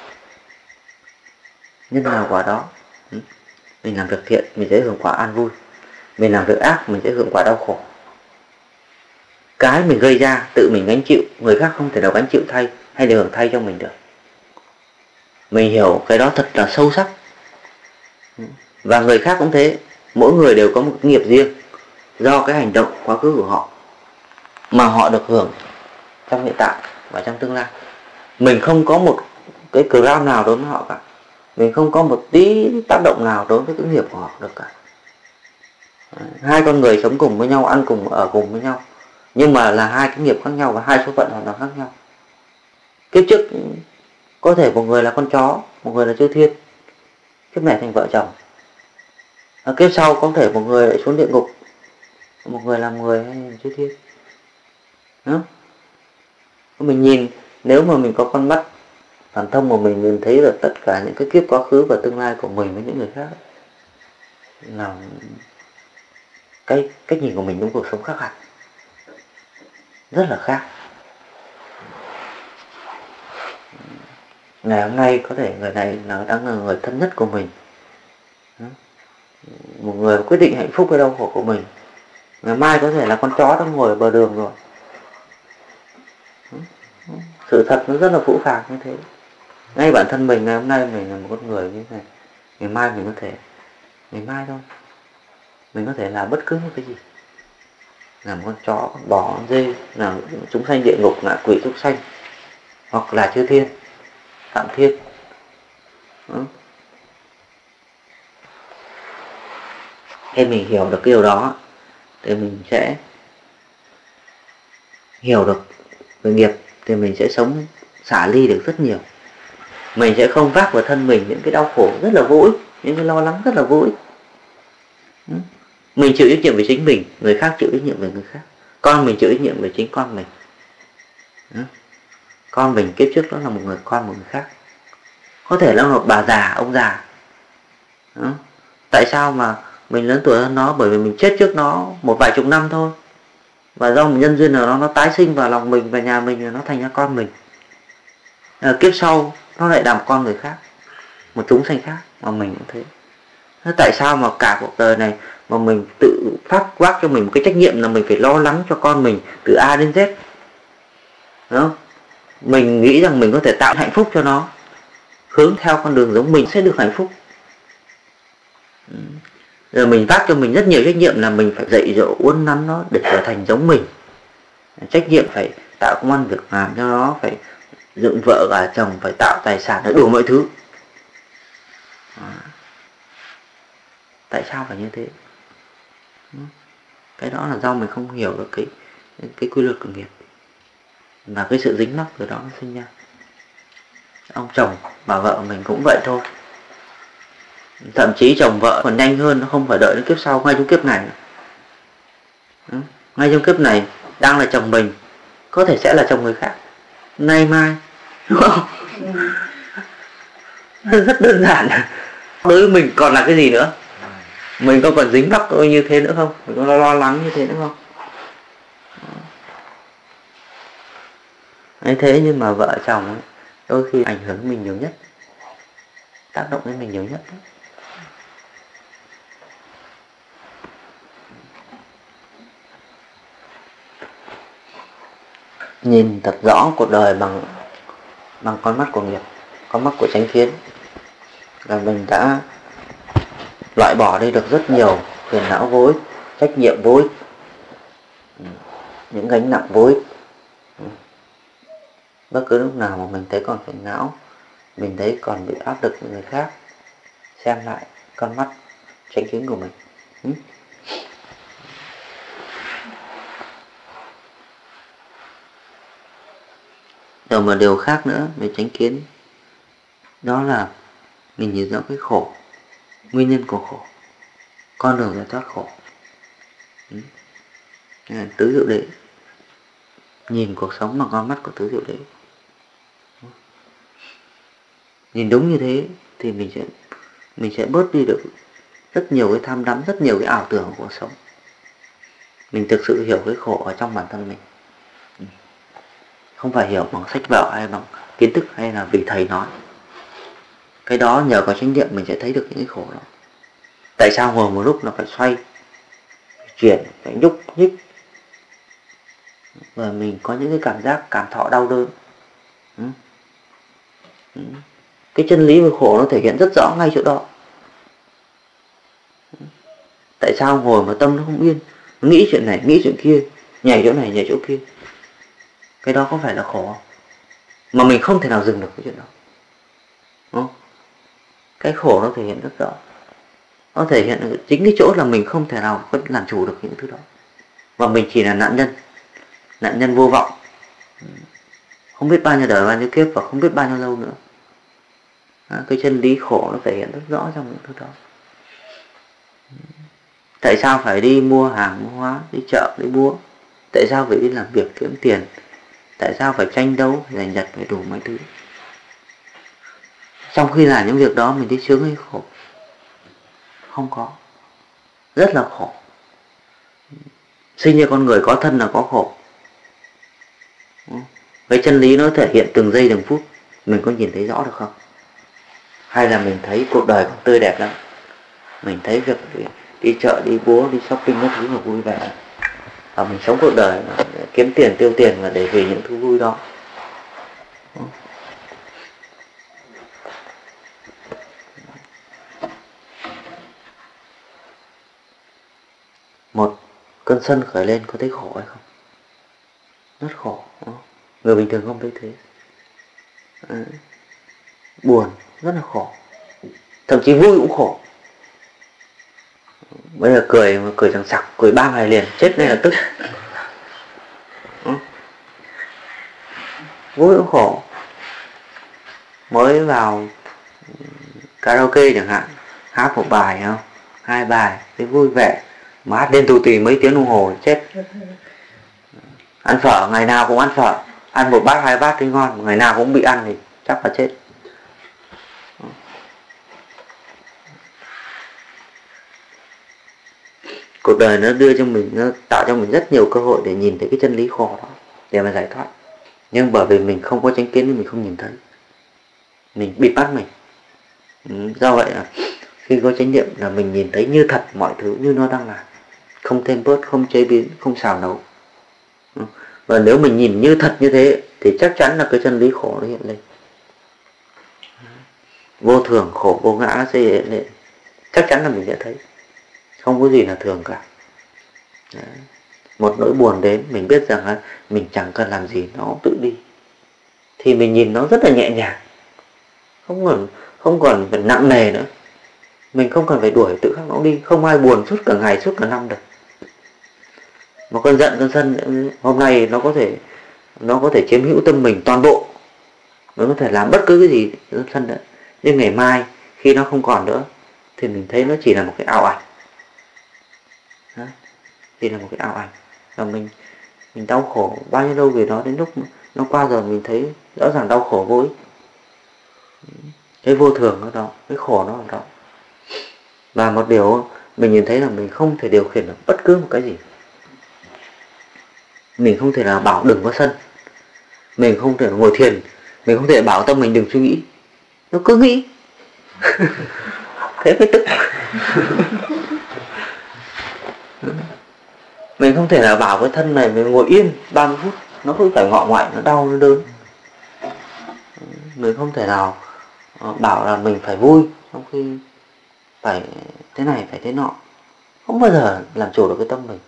Nhân nào quả đó. Mình làm việc thiện, mình sẽ hưởng quả an vui. Mình làm việc ác, mình sẽ hưởng quả đau khổ. Cái mình gây ra, tự mình gánh chịu, người khác không thể nào gánh chịu thay hay để hưởng thay cho mình được. Mình hiểu cái đó thật là sâu sắc. Và người khác cũng thế. Mỗi người đều có một nghiệp riêng do cái hành động quá khứ của họ mà họ được hưởng trong hiện tại và trong tương lai. Mình không có một cái gram nào đối với họ cả. Mình không có một tí tác động nào đối với cái nghiệp của họ được cả. Hai con người sống cùng với nhau, ăn cùng, ở cùng với nhau, nhưng mà là hai cái nghiệp khác nhau và hai số phận hoàn toàn khác nhau. Kiếp trước có thể một người là con chó, một người là chư thiên, kiếp này thành vợ chồng. Và kiếp sau có thể một người lại xuống địa ngục, một người làm người hay là chư thiên. Đó. Mình nhìn, nếu mà mình có con mắt phản thông mà mình nhìn thấy được tất cả những cái kiếp quá khứ và tương lai của mình với những người khác, là cái cách nhìn của mình trong cuộc sống khác hẳn, rất là khác. Ngày hôm nay có thể người này là đang là người thân nhất của mình, một người quyết định hạnh phúc hay đau khổ của mình. Ngày mai có thể là con chó đang ngồi ở bờ đường rồi. Sự thật nó rất là phũ phàng như thế. Ngay bản thân mình ngày hôm nay mình là một con người như thế này, ngày mai mình có thể, ngày mai thôi mình có thể làm bất cứ một cái gì, làm con chó, con bò, con dê, làm chúng sanh địa ngục, ngạ quỷ súc sanh, hoặc là chư thiên, phạm thiên. Ừ. Khi mình hiểu được cái điều đó thì mình sẽ hiểu được về nghiệp, thì mình sẽ sống xả ly được rất nhiều. Mình sẽ không vác vào thân mình những cái đau khổ rất là vô ích, những cái lo lắng rất là vô ích. Ừ. Mình chịu trách nhiệm về chính mình, người khác chịu trách nhiệm về người khác. Con mình chịu trách nhiệm về chính con mình. Ừ. Con mình kiếp trước đó là một người con một người khác, có thể là một bà già, ông già. Ừ. Tại sao mà mình lớn tuổi hơn nó? Bởi vì mình chết trước nó một vài chục năm thôi, và do một nhân duyên nào đó nó tái sinh vào lòng mình và nhà mình, và nó thành ra con mình. À, kiếp sau nó lại làm con người khác, một chúng sanh khác, mà mình cũng thế. Thế tại sao mà cả cuộc đời này mà mình tự phát vác cho mình một cái trách nhiệm là mình phải lo lắng cho con mình từ A đến Z? Đúng không? Mình nghĩ rằng mình có thể tạo hạnh phúc cho nó, hướng theo con đường giống mình sẽ được hạnh phúc. Rồi mình vác cho mình rất nhiều trách nhiệm là mình phải dạy dỗ uốn nắn nó để trở thành giống mình. Trách nhiệm phải tạo công ăn việc làm cho nó, phải dựng vợ gả chồng, phải tạo tài sản, đủ mọi thứ. Đó. Tại sao phải như thế? Cái đó là do mình không hiểu được cái cái quy luật của nghiệp, và cái sự dính mắc từ đó nó sinh ra. Ông chồng và vợ mình cũng vậy thôi. Thậm chí chồng vợ còn nhanh hơn, nó không phải đợi đến kiếp sau, ngay trong kiếp này. Đó. Ngay trong kiếp này đang là chồng mình, có thể sẽ là chồng người khác nay mai, đúng không? Rất đơn giản. Đối với mình còn là cái gì nữa? Mình có còn dính mắc như thế nữa không? Mình có lo lắng như thế nữa không? Ấy thế nhưng mà vợ chồng ấy, đôi khi ảnh hưởng đến mình nhiều nhất, tác động đến mình nhiều nhất. Nhìn thật rõ cuộc đời bằng bằng con mắt của nghiệp, con mắt của chánh kiến, là mình đã loại bỏ đi được rất nhiều phiền não vô ích, trách nhiệm vô ích, những gánh nặng vô ích. Bất cứ lúc nào mà mình thấy còn phiền não, mình thấy còn bị áp lực của người khác, xem lại con mắt chánh kiến của mình. Rồi một điều khác nữa về chánh kiến, đó là mình nhìn rõ cái khổ, nguyên nhân của khổ, con đường giải thoát khổ. Tứ diệu đế, nhìn cuộc sống bằng con mắt của tứ diệu đế. Nhìn đúng như thế thì mình sẽ mình sẽ bớt đi được rất nhiều cái tham đắm, rất nhiều cái ảo tưởng của cuộc sống. Mình thực sự hiểu cái khổ ở trong bản thân mình, không phải hiểu bằng sách vở hay bằng kiến thức hay là vì thầy nói. Cái đó nhờ có chánh niệm mình sẽ thấy được những cái khổ đó. Tại sao ngồi một lúc nó phải xoay, phải chuyển, phải nhúc nhích, và mình có những cái cảm giác cảm thọ đau đớn. ừ. Ừ. Cái chân lý về khổ nó thể hiện rất rõ ngay chỗ đó. Tại sao ngồi mà tâm nó không yên, nó nghĩ chuyện này, nghĩ chuyện kia, nhảy chỗ này, nhảy chỗ kia. Cái đó có phải là khổ không? Mà mình không thể nào dừng được cái chuyện đó. Đúng không? Cái khổ nó thể hiện rất rõ. Nó thể hiện ở chính cái chỗ là mình không thể nào làm chủ được những thứ đó. Và mình chỉ là nạn nhân, nạn nhân vô vọng, không biết bao nhiêu đời, bao nhiêu kiếp, và không biết bao nhiêu lâu nữa. Đó, cái chân lý khổ nó thể hiện rất rõ trong những thứ đó. Tại sao phải đi mua hàng, mua hóa, đi chợ, đi mua? Tại sao phải đi làm việc kiếm tiền? Tại sao phải tranh đấu, phải giành giật, phải đủ mọi thứ? Trong khi làm những việc đó mình thấy sướng hay khổ? Không có. Rất là khổ. Sinh ra con người có thân là có khổ. Cái chân lý nó thể hiện từng giây từng phút. Mình có nhìn thấy rõ được không? Hay là mình thấy cuộc đời còn tươi đẹp lắm, mình thấy việc đi, đi chợ, đi búa, đi shopping các thứ mà vui vẻ, và mình sống cuộc đời mà kiếm tiền, tiêu tiền và để vì những thứ vui đó. Một cơn sân khởi lên có thấy khổ hay không? Rất khổ. Người bình thường không thấy thế. À, buồn rất là khổ, thậm chí vui cũng khổ. Bây giờ cười mà cười thằng sặc, cười ba ngày liền, chết ngay lập tức. Vui cũng khổ. Mới vào karaoke chẳng hạn, hát một bài không, hai bài, thấy vui vẻ, mà hát lên tù tì mấy tiếng đồng hồ chết. Ăn phở, ngày nào cũng ăn phở, ăn một bát hai bát thì ngon, ngày nào cũng bị ăn thì chắc là chết. Cuộc đời nó đưa cho mình, nó tạo cho mình rất nhiều cơ hội để nhìn thấy cái chân lý khổ đó, để mà giải thoát. Nhưng bởi vì mình không có chánh kiến nên mình không nhìn thấy, mình bịt mắt mình. Do vậy là khi có chánh niệm là mình nhìn thấy như thật mọi thứ như nó đang là, không thêm bớt, không chế biến, không xào nấu. Và nếu mình nhìn như thật như thế thì chắc chắn là cái chân lý khổ nó hiện lên. Vô thường, khổ, vô ngã nó sẽ hiện lên, chắc chắn là mình sẽ thấy. Không có gì là thường cả. Đấy. Một nỗi buồn đến, mình biết rằng là mình chẳng cần làm gì, nó tự đi. Thì mình nhìn nó rất là nhẹ nhàng. Không còn, không còn phải nặng nề nữa. Mình không cần phải đuổi tự khắc nó đi. Không ai buồn suốt cả ngày, suốt cả năm được. Một cơn giận, cơn sân hôm nay nó có thể nó có thể chiếm hữu tâm mình toàn bộ. Nó có thể làm bất cứ cái gì cơn sân nữa. Nhưng ngày mai khi nó không còn nữa thì mình thấy nó chỉ là một cái ảo ảnh. Đó. Chỉ là một cái ảo ảnh. Và mình mình đau khổ bao nhiêu lâu vì nó, đến lúc nó qua rồi mình thấy rõ ràng đau khổ vô ích. Cái vô thường ở đó, cái khổ nó ở đó. Và một điều mình nhìn thấy là mình không thể điều khiển được bất cứ một cái gì. Mình không thể nào bảo đừng có sân. Mình không thể ngồi thiền, mình không thể bảo tâm mình đừng suy nghĩ. Nó cứ nghĩ. Thế mới tức. Mình không thể nào bảo cái thân này mình ngồi yên ba mươi phút, nó cứ phải ngọ ngoại, nó đau, nó đớn. Mình không thể nào bảo là mình phải vui trong khi phải thế này, phải thế nọ. Không bao giờ làm chủ được cái tâm mình.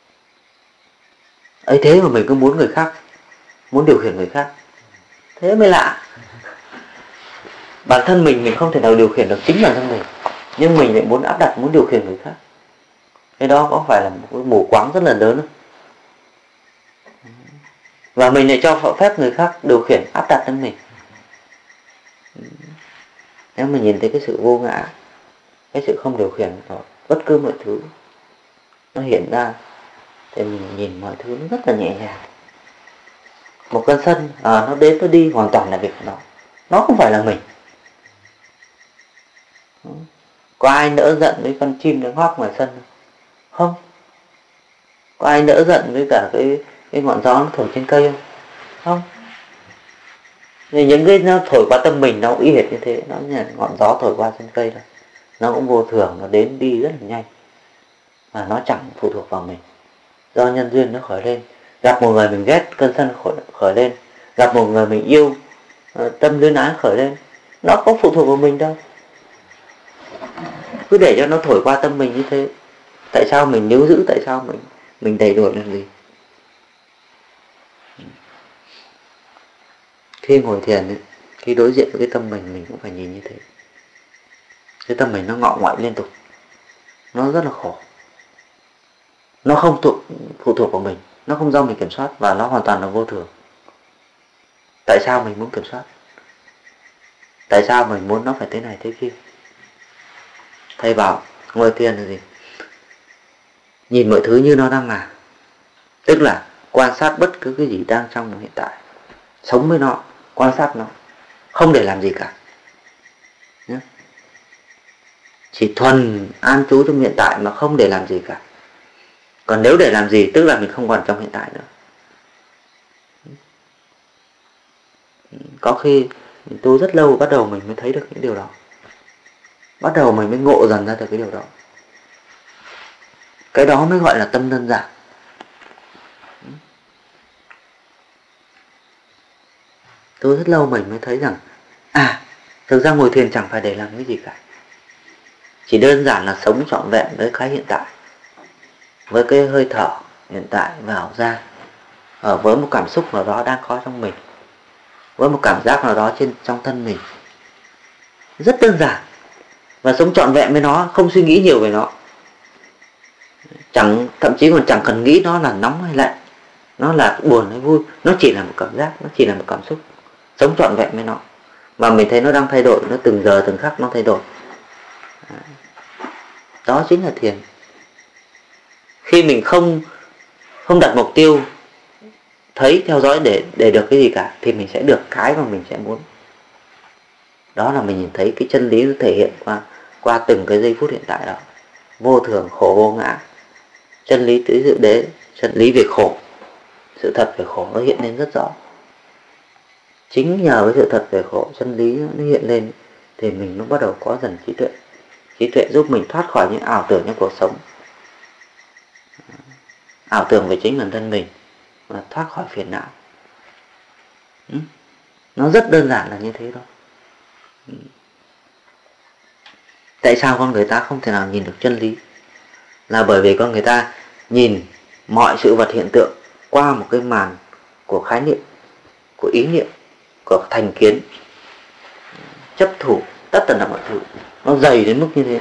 Ấy thế mà mình cứ muốn người khác, muốn điều khiển người khác. Thế mới lạ. Bản thân mình mình không thể nào điều khiển được chính bản thân mình, nhưng mình lại muốn áp đặt, muốn điều khiển người khác. Cái đó có phải là một cái mù quáng rất là lớn không? Và mình lại cho phép người khác điều khiển, áp đặt lên mình. Nếu mình nhìn thấy cái sự vô ngã, cái sự không điều khiển của bất cứ mọi thứ nó hiện ra, thì mình nhìn mọi thứ nó rất là nhẹ nhàng. Một cơn sân à, nó đến nó đi hoàn toàn là việc của nó. Nó không phải là mình. Có ai nỡ giận với con chim nó hót ngoài sân không? Có ai nỡ giận với cả cái, cái ngọn gió nó thổi trên cây không? Không. Nên những cái nó thổi qua tâm mình nó cũng y hệt như thế. Nó như là ngọn gió thổi qua trên cây thôi. Nó cũng vô thường, nó đến đi rất là nhanh. Mà nó chẳng phụ thuộc vào mình. Do nhân duyên nó khởi lên. Gặp một người mình ghét, cơn sân khởi, khởi lên. Gặp một người mình yêu, tâm luyến ái khởi lên. Nó không phụ thuộc vào mình đâu. Cứ để cho nó thổi qua tâm mình như thế. Tại sao mình níu giữ, tại sao mình mình đầy đuổi làm gì? Khi ngồi thiền, khi đối diện với cái tâm mình, mình cũng phải nhìn như thế. Cái tâm mình nó ngọ ngoại liên tục. Nó rất là khổ. Nó không thuộc, phụ thuộc vào mình. Nó không do mình kiểm soát. Và nó hoàn toàn là vô thường. Tại sao mình muốn kiểm soát? Tại sao mình muốn nó phải thế này thế kia? Thầy bảo ngồi thiền là gì? Nhìn mọi thứ như nó đang là. Tức là quan sát bất cứ cái gì đang trong hiện tại. Sống với nó, quan sát nó. Không để làm gì cả. Nhé. Chỉ thuần an trú trong hiện tại mà không để làm gì cả. Còn nếu để làm gì tức là mình không còn trong hiện tại nữa. Có khi mình tu rất lâu bắt đầu mình mới thấy được những điều đó. Bắt đầu mình mới ngộ dần ra được cái điều đó. Cái đó mới gọi là tâm đơn giản. Tôi rất lâu mình mới thấy rằng à, thực ra ngồi thiền chẳng phải để làm cái gì cả. Chỉ đơn giản là sống trọn vẹn với cái hiện tại. Với cái hơi thở hiện tại vào ra. Ở với một cảm xúc nào đó đang có trong mình. Với một cảm giác nào đó trên trong thân mình. Rất đơn giản. Và sống trọn vẹn với nó, không suy nghĩ nhiều về nó. Chẳng, thậm chí còn chẳng cần nghĩ nó là nóng hay lạnh. Nó là buồn hay vui. Nó chỉ là một cảm giác, nó chỉ là một cảm xúc. Sống trọn vẹn với nó. Mà mình thấy nó đang thay đổi, nó từng giờ từng khắc nó thay đổi. Đó chính là thiền. Khi mình không không đặt mục tiêu thấy, theo dõi để để được cái gì cả, thì mình sẽ được cái mà mình sẽ muốn. Đó là mình nhìn thấy cái chân lý nó thể hiện qua qua từng cái giây phút hiện tại đó. Vô thường, khổ, vô ngã. Chân lý tứ diệu đế, chân lý về khổ. Sự thật về khổ nó hiện lên rất rõ. Chính nhờ cái sự thật về khổ, chân lý nó hiện lên thì mình nó bắt đầu có dần trí tuệ. Trí tuệ giúp mình thoát khỏi những ảo tưởng trong cuộc sống. Ảo tưởng về chính bản thân mình và thoát khỏi phiền não. Nó rất đơn giản là như thế thôi. Tại sao con người ta không thể nào nhìn được chân lý? là bởi vì con người ta nhìn mọi sự vật hiện tượng qua một cái màn của khái niệm, của ý niệm, của thành kiến, chấp thủ tất tần tật mọi thứ, nó dày đến mức như thế.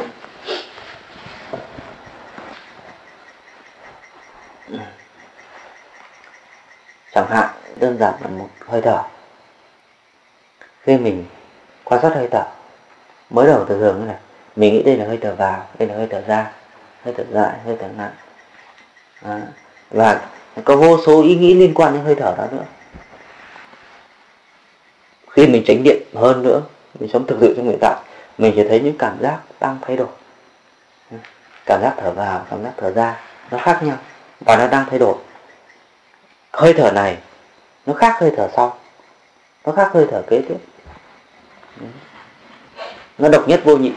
Chẳng hạn đơn giản là một hơi thở. Khi mình quan sát hơi thở, mới đầu thường thường như này, mình nghĩ đây là hơi thở vào, đây là hơi thở ra, hơi thở dài, hơi thở nặng, à, và có vô số ý nghĩ liên quan đến hơi thở đó nữa. Khi mình chánh niệm hơn nữa, mình sống thực sự trong hiện tại, mình chỉ thấy những cảm giác đang thay đổi. Cảm giác thở vào, cảm giác thở ra nó khác nhau và nó đang thay đổi. Hơi thở này nó khác hơi thở sau, nó khác hơi thở kế tiếp, nó độc nhất vô nhị.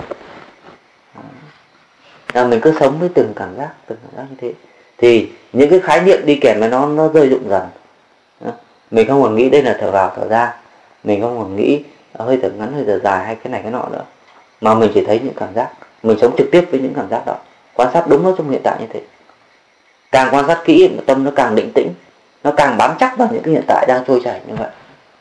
Là mình cứ sống với từng cảm giác, từng cảm giác như thế, thì những cái khái niệm đi kèm với nó nó rơi rụng dần. Mình không còn nghĩ đây là thở vào thở ra, mình không còn nghĩ hơi thở ngắn hơi thở dài hay cái này cái nọ nữa, mà mình chỉ thấy những cảm giác, mình sống trực tiếp với những cảm giác đó, quan sát đúng nó trong hiện tại như thế. Càng quan sát kỹ, tâm nó càng định tĩnh, nó càng bám chắc vào những cái hiện tại đang trôi chảy như vậy.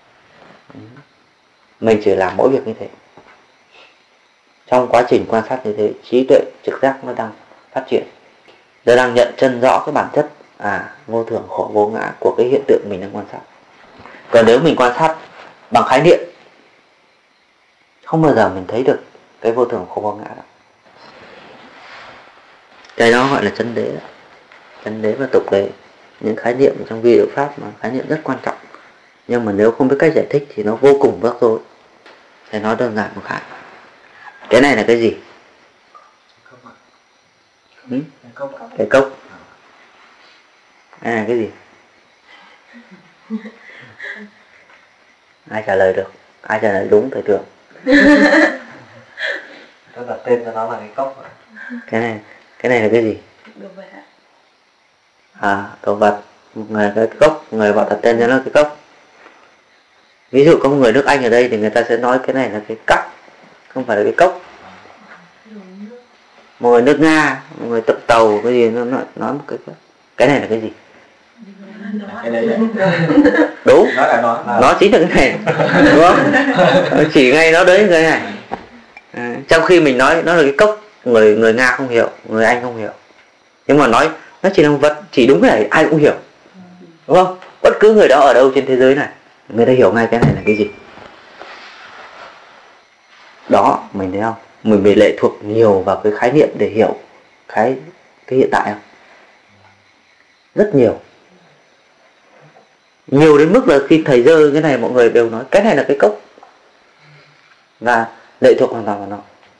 Mình chỉ làm mỗi việc như thế. Trong quá trình quan sát như thế, trí tuệ trực giác nó đang phát triển, nó đang nhận chân rõ cái bản chất à vô thường khổ vô ngã của cái hiện tượng mình đang quan sát. Còn nếu mình quan sát bằng khái niệm, không bao giờ mình thấy được cái vô thường khổ vô ngã đó. Cái đó gọi là chân đế đó. Chân đế và tục đế, những khái niệm trong vi diệu pháp mà khái niệm rất quan trọng, nhưng mà nếu không biết cách giải thích thì nó vô cùng rắc rối. Thì nói đơn giản một khác, cái này là cái gì? Ừ? Cái cốc. Cái này là cái gì? Ai trả lời được? Ai trả lời đúng thầy tưởng? Tôi đặt tên cho nó là cái cốc. Cái này, cái này là cái gì? Đồ vật ạ. À, đồ vật. Một người cái cốc, người bảo đặt tên cho nó cái cốc. Ví dụ có một người nước Anh ở đây thì người ta sẽ nói cái này là cái cắp, không phải là cái cốc. Một người nước Nga, một người tập tàu cái gì nó nói, nói một cái cái này là cái gì? Cái đấy đấy. Đúng. Nó là nó. Là... Nó chính là cái này, đúng không? Chỉ ngay nó đấy cái này. À, trong khi mình nói nó là cái cốc, người người Nga không hiểu, người Anh không hiểu. Nhưng mà nói nó chỉ là một vật, chỉ đúng cái này ai cũng hiểu, đúng không? Bất cứ người đó ở đâu trên thế giới này, người ta hiểu ngay cái này là cái gì. Đó, mình thấy không? Mình bị lệ thuộc nhiều vào cái khái niệm để hiểu cái cái hiện tại không? Rất nhiều. Nhiều đến mức là khi thầy dơ cái này mọi người đều nói cái này là cái cốc, và lệ thuộc hoàn toàn vào nó.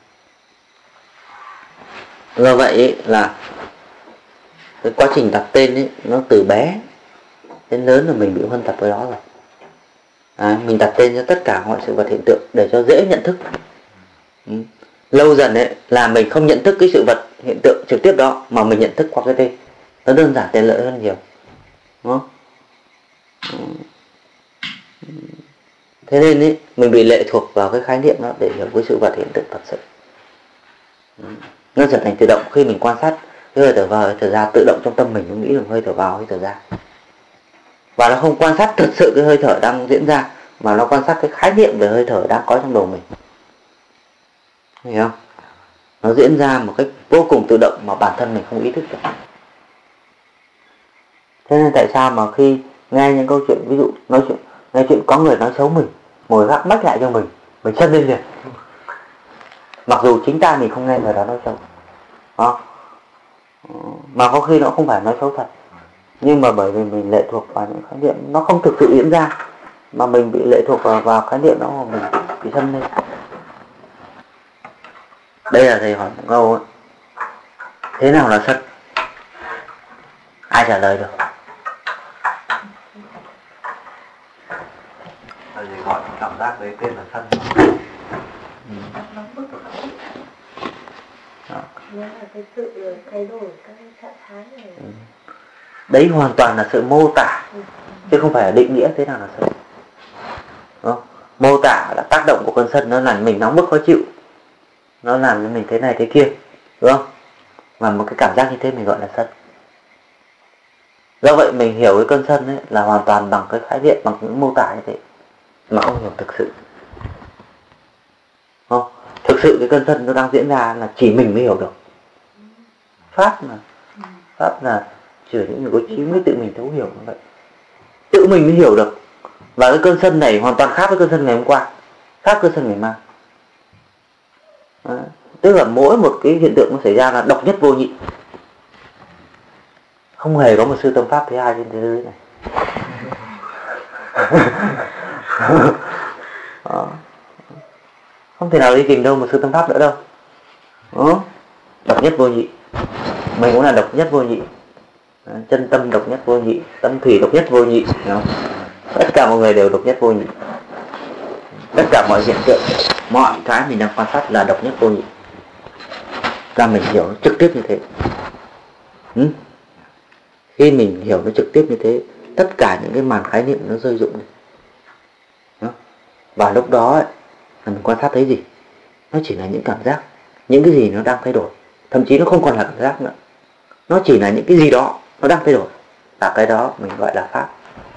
Do vậy ấy, là cái quá trình đặt tên ấy, nó từ bé đến lớn là mình bị huân tập với đó rồi. À, mình đặt tên cho tất cả mọi sự vật hiện tượng để cho dễ nhận thức. Ừ. Lâu dần ấy là mình không nhận thức cái sự vật hiện tượng trực tiếp đó, mà mình nhận thức qua cái tên. Nó đơn giản tiện lợi hơn nhiều, đúng không? Ừ. Thế nên ấy, mình bị lệ thuộc vào cái khái niệm đó để hiểu cái sự vật hiện tượng thật sự. Ừ. Nó trở thành tự động. Khi mình quan sát cái hơi thở vào hơi thở ra, tự động trong tâm mình nó nghĩ được hơi thở vào hơi thở ra, và nó không quan sát thật sự cái hơi thở đang diễn ra, mà nó quan sát cái khái niệm về hơi thở đang có trong đầu mình. Hiểu không? Nó diễn ra một cách vô cùng tự động mà bản thân mình không ý thức được. Thế nên tại sao mà khi nghe những câu chuyện, ví dụ nói chuyện, nghe chuyện có người nói xấu mình, ngồi gác mách lại cho mình, mình sân lên liền, mặc dù chính ta mình không nghe người đó nói xấu. Đó. Mà có khi nó không phải nói xấu thật, nhưng mà bởi vì mình lệ thuộc vào những khái niệm nó không thực sự diễn ra, mà mình bị lệ thuộc vào, vào khái niệm đó mà mình bị sân lên. Đây là thầy hỏi một câu ấy. Thế nào là sân? Ai trả lời được? Thầy gọi cảm giác đấy tên là sân. Ừ. Nó là cái sự thay đổi các cái trạng thái này. Ừ. Đấy hoàn toàn là sự mô tả, ừ. chứ không phải là định nghĩa thế nào là sân. Đúng không? Mô tả là tác động của cơn sân, nó làm mình nóng bức khó chịu, nó làm cho mình thế này thế kia, đúng không? Và một cái cảm giác như thế mình gọi là sân. Do vậy mình hiểu cái cơn sân ấy là hoàn toàn bằng cái khái niệm, bằng những mô tả như thế, mà không hiểu thực sự. Không? Thực sự cái cơn sân nó đang diễn ra là chỉ mình mới hiểu được. Pháp mà, Pháp là chỉ những người có trí mới tự mình thấu hiểu như vậy. Tự mình mới hiểu được. Và cái cơn sân này hoàn toàn khác với cơn sân ngày hôm qua, khác cơn sân ngày mai. Đó. Tức là mỗi một cái hiện tượng nó xảy ra là độc nhất vô nhị. Không hề có một sư tâm pháp thứ hai trên thế giới này. Đó. Không thể nào đi tìm đâu một sư tâm pháp nữa đâu. Đó. Độc nhất vô nhị. Mình cũng là độc nhất vô nhị. Đó. Chân tâm độc nhất vô nhị, tâm thủy độc nhất vô nhị. Đó. Tất cả mọi người đều độc nhất vô nhị. Tất cả mọi hiện tượng, mọi cái mình đang quan sát là độc nhất vô nhị. Ra mình hiểu nó trực tiếp như thế. Ừ? Khi mình hiểu nó trực tiếp như thế, tất cả những cái màn khái niệm nó rơi rụng đi. Đó. Và lúc đó ấy, là mình quan sát thấy gì? Nó chỉ là những cảm giác, những cái gì nó đang thay đổi. Thậm chí nó không còn là cảm giác nữa. Nó chỉ là những cái gì đó nó đang thay đổi. Và cái đó mình gọi là Pháp.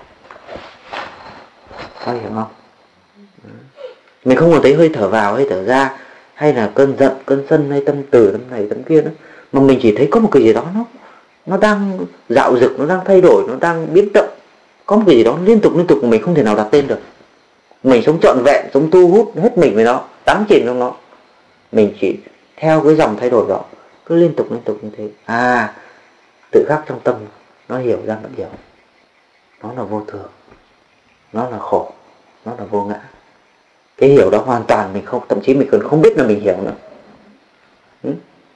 Có hiểu không? Mình không còn thấy hơi thở vào, hơi thở ra, hay là cơn giận, cơn sân, hay tâm từ, tâm này, tâm kia nữa. Mà mình chỉ thấy có một cái gì đó nó Nó đang dạo dực, nó đang thay đổi, nó đang biến động. Có một cái gì đó liên tục liên tục mà mình không thể nào đặt tên được. Mình sống trọn vẹn, sống thu hút hết mình với nó, đắm chìm trong nó. Mình chỉ theo cái dòng thay đổi đó, cứ liên tục liên tục như thế. À, tự khắc trong tâm nó hiểu ra một điều. Nó là vô thường, nó là khổ, nó là vô ngã. Cái hiểu đó hoàn toàn mình không, thậm chí mình còn không biết là mình hiểu nữa. Ừ?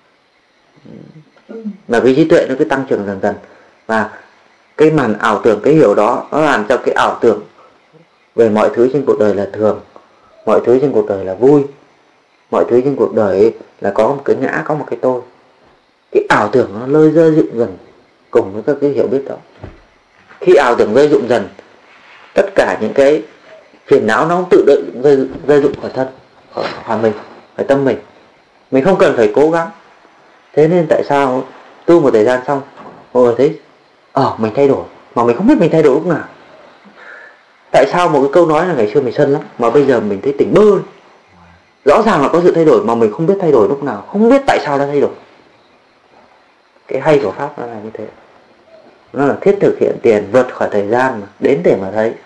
Và cái trí tuệ nó cứ tăng trưởng dần dần. Và cái màn ảo tưởng, cái hiểu đó nó làm cho cái ảo tưởng về mọi thứ trên cuộc đời là thường, mọi thứ trên cuộc đời là vui, mọi thứ trên cuộc đời ấy là có một cái ngã, có một cái tôi. Cái ảo tưởng nó lơi rơi rụng dần cùng với các cái hiểu biết đó. Khi ảo tưởng rơi rụng dần, tất cả những cái phiền não nó tự động rơi, rơi rụng khỏi thân, khỏi, khỏi mình, khỏi tâm mình. Mình không cần phải cố gắng. Thế nên tại sao tu một thời gian xong, mọi người thấy Ờ mình thay đổi, mà mình không biết mình thay đổi lúc nào. Tại sao một cái câu nói là ngày xưa mình sân lắm, mà bây giờ mình thấy tỉnh bơ. Rõ ràng là có sự thay đổi mà mình không biết thay đổi lúc nào, không biết tại sao đã thay đổi. Cái hay của Pháp nó là như thế. Nó là thiết thực hiện tiền, vượt khỏi thời gian mà, đến để mà thấy.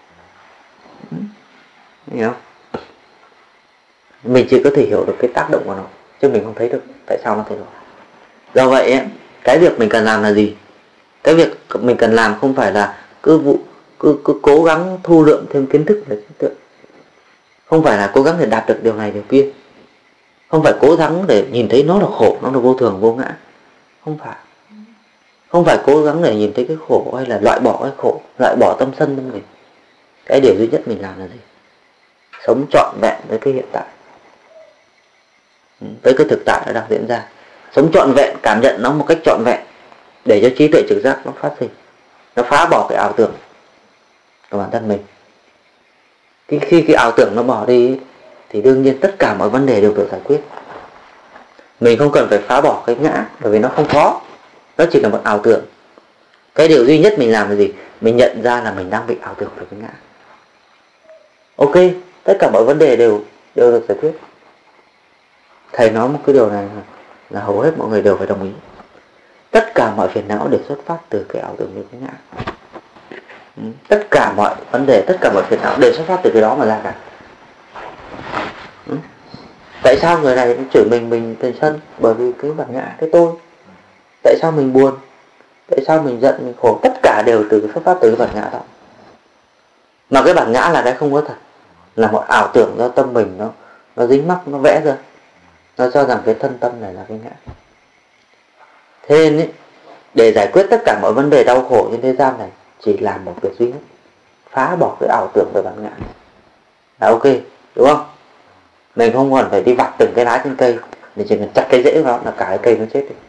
Hiểu không? Mình chỉ có thể hiểu được cái tác động của nó, chứ mình không thấy được tại sao nó thay đổi. Do vậy ấy, cái việc mình cần làm là gì? Cái việc mình cần làm không phải là cứ vụ cứ, cứ cố gắng thu lượng thêm kiến thức về hiện tượng. Không phải là cố gắng để đạt được điều này điều kia. Không phải cố gắng để nhìn thấy nó là khổ, nó là vô thường, vô ngã. Không phải. Không phải cố gắng để nhìn thấy cái khổ hay là loại bỏ cái khổ, loại bỏ tâm sân tâm mình. Cái điều duy nhất mình làm là gì? Sống trọn vẹn với cái hiện tại, với cái thực tại nó đang diễn ra. Sống trọn vẹn, cảm nhận nó một cách trọn vẹn, để cho trí tuệ trực giác nó phát sinh, nó phá bỏ cái ảo tưởng của bản thân mình. Khi, khi cái ảo tưởng nó bỏ đi thì đương nhiên tất cả mọi vấn đề đều được giải quyết. Mình không cần phải phá bỏ cái ngã, bởi vì nó không có, nó chỉ là một ảo tưởng. Cái điều duy nhất mình làm là gì? Mình nhận ra là mình đang bị ảo tưởng về cái ngã. Ok, tất cả mọi vấn đề đều đều được giải quyết. Thầy nói một cái điều này là, là hầu hết mọi người đều phải đồng ý. Tất cả mọi phiền não đều xuất phát từ cái ảo tưởng về cái ngã. Ừ. Tất cả mọi vấn đề, tất cả mọi phiền não đều xuất phát từ cái đó mà ra cả. Ừ. Tại sao người này chửi mình, mình thành sân? Bởi vì cái bản ngã, cái tôi. Tại sao mình buồn? Tại sao mình giận, mình khổ? Tất cả đều từ xuất phát từ cái bản ngã đó. Mà cái bản ngã là cái không có thật, là một ảo tưởng do tâm mình nó nó dính mắc, nó vẽ ra. Nó cho rằng cái thân tâm này là cái ngã. Thế nên ý, để giải quyết tất cả mọi vấn đề đau khổ trên thế gian này, chỉ làm một việc duy nhất: phá bỏ cái ảo tưởng về bản ngã. Là ok, đúng không? Mình không còn phải đi vặt từng cái lá trên cây, mình chỉ cần chặt cái rễ vào là cả cái cây nó chết đi.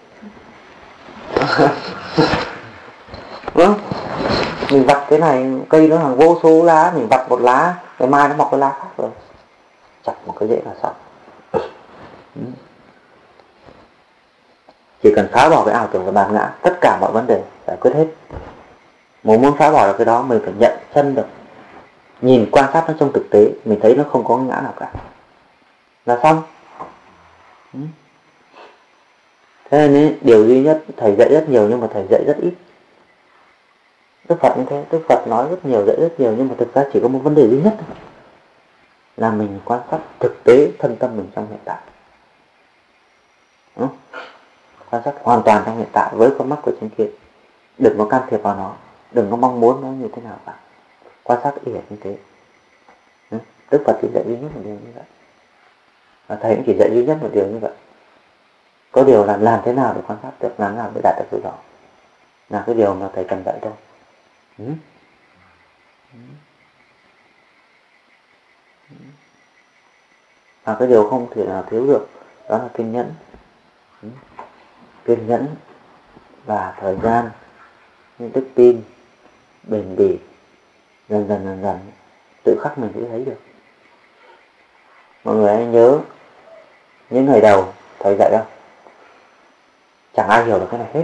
Đúng không? Mình vặt cái này, cây nó hàng vô số lá, mình vặt một lá, ngày mai nó mọc cái lá khác rồi. Chặt một cái rễ là xong. Chỉ cần phá bỏ cái ảo tưởng về bản ngã, tất cả mọi vấn đề giải quyết hết. Muốn muốn phá bỏ được cái đó, mình phải nhận chân được, nhìn quan sát nó trong thực tế, mình thấy nó không có ngã nào cả, là xong. Thế nên ấy, điều duy nhất thầy dạy rất nhiều nhưng mà thầy dạy rất ít. Đức Phật như thế, Đức Phật nói rất nhiều, dạy rất nhiều, nhưng mà thực ra chỉ có một vấn đề duy nhất thôi, là mình quan sát thực tế thân tâm mình trong hiện tại. Đúng? Quan sát hoàn toàn trong hiện tại với con mắt của chính kiến, đừng có can thiệp vào nó, đừng có mong muốn nó như thế nào cả, quan sát y hệt như thế. Đức Phật chỉ dạy duy nhất một điều như vậy, và thầy cũng chỉ dạy duy nhất một điều như vậy. Có điều là làm thế nào để quan sát được, làm thế nào để đạt được điều đó, là cái điều mà thầy cần dạy thôi. Ừ? Ừ. Và cái điều không thể nào thiếu được đó là kiên nhẫn. Ừ. Kiên nhẫn và thời gian, những đức tin, bền bỉ, dần dần dần dần tự khắc mình sẽ thấy được. Mọi người hãy nhớ những ngày đầu thầy dạy không? Chẳng ai hiểu được cái này hết.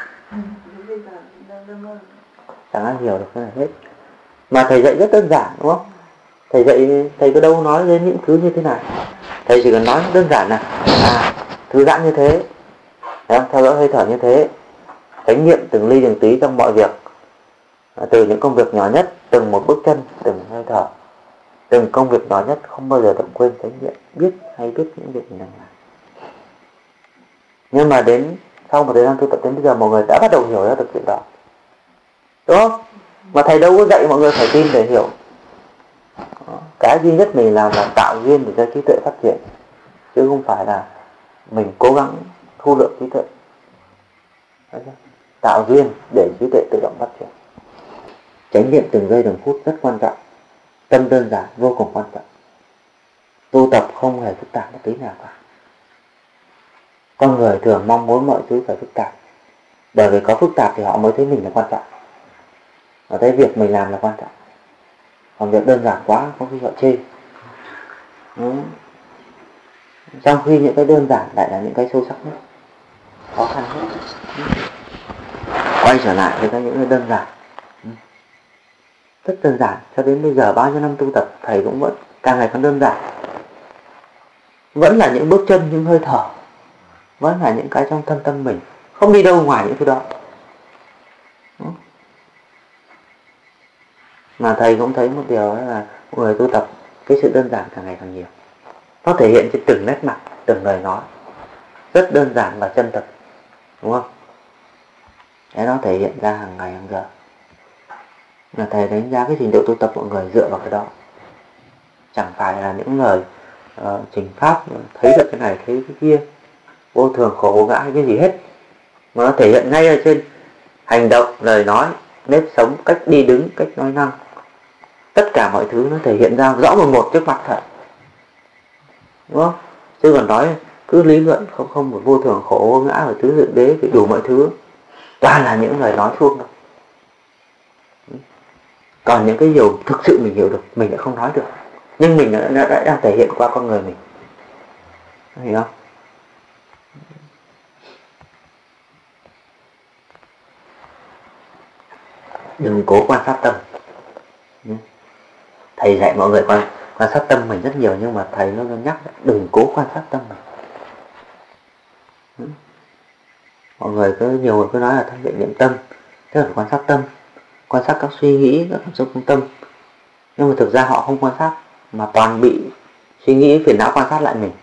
Chẳng ai hiểu được cái này hết. Mà thầy dạy rất đơn giản, đúng không? Thầy dạy, thầy có đâu nói đến những thứ như thế này. Thầy chỉ cần nói đơn giản là à, thư giãn như thế, theo dõi hơi thở như thế, chánh niệm từng ly từng tí trong mọi việc, từ những công việc nhỏ nhất, từng một bước chân, từng hơi thở, từng công việc nhỏ nhất, không bao giờ động quên chánh niệm, biết hay biết những việc mình đang làm. Nhưng mà đến sau một thời gian tu tập đến bây giờ, mọi người đã bắt đầu hiểu ra được chuyện đó, đúng không? Mà thầy đâu có dạy mọi người phải tin để hiểu. Cái duy nhất mình làm là tạo duyên để cho trí tuệ phát triển, chứ không phải là mình cố gắng thu lượng trí tuệ. Tạo duyên để trí tuệ tự động phát triển. Chánh niệm từng giây từng phút rất quan trọng. Tâm đơn giản vô cùng quan trọng. Tu tập không hề phức tạp một tí nào cả. Con người thường mong muốn mọi thứ phải phức tạp, bởi vì có phức tạp thì họ mới thấy mình là quan trọng, và thấy việc mình làm là quan trọng. Còn việc đơn giản quá có khi họ chê. Ừ. Trong khi những cái đơn giản lại là những cái sâu sắc nhất, khó khăn nhất. Quay trở lại với cái những cái đơn giản, rất đơn giản. Cho đến bây giờ bao nhiêu năm tu tập, thầy cũng vẫn càng ngày càng đơn giản. Vẫn là những bước chân, những hơi thở, vẫn là những cái trong thân tâm mình, không đi đâu ngoài những thứ đó. Mà thầy cũng thấy một điều là người tu tập, cái sự đơn giản càng ngày càng nhiều. Nó thể hiện trên từng nét mặt, từng lời nói, rất đơn giản và chân thực, đúng không? Đấy, nó thể hiện ra hàng ngày hàng giờ. Là thầy đánh giá cái trình độ tu tập mọi người dựa vào cái đó, chẳng phải là những lời uh, trình pháp thấy được cái này thấy cái kia, vô thường khổ vô ngã hay cái gì hết, mà nó thể hiện ngay ở trên hành động, lời nói, nếp sống, cách đi đứng, cách nói năng, tất cả mọi thứ nó thể hiện ra rõ một một trước mặt thật, đúng không? Chứ còn nói cứ lý luận không không một vô thường khổ vô ngã và tứ thượng đế thì đủ mọi thứ, toàn là những lời nói suông đâu. Còn những cái điều thực sự mình hiểu được mình lại không nói được, nhưng mình đã, đã, đã đang thể hiện qua con người mình, hiểu không? Đừng cố quan sát tâm. Thầy dạy mọi người quan, quan sát tâm mình rất nhiều, nhưng mà thầy nó nhắc đừng cố quan sát tâm mình. Mọi người cứ nhiều người cứ nói là thầy dạy niệm tâm, tức là phải quan sát tâm, quan sát các suy nghĩ, các cảm xúc trong tâm. Nhưng mà thực ra họ không quan sát, mà toàn bị suy nghĩ phiền não quan sát lại mình.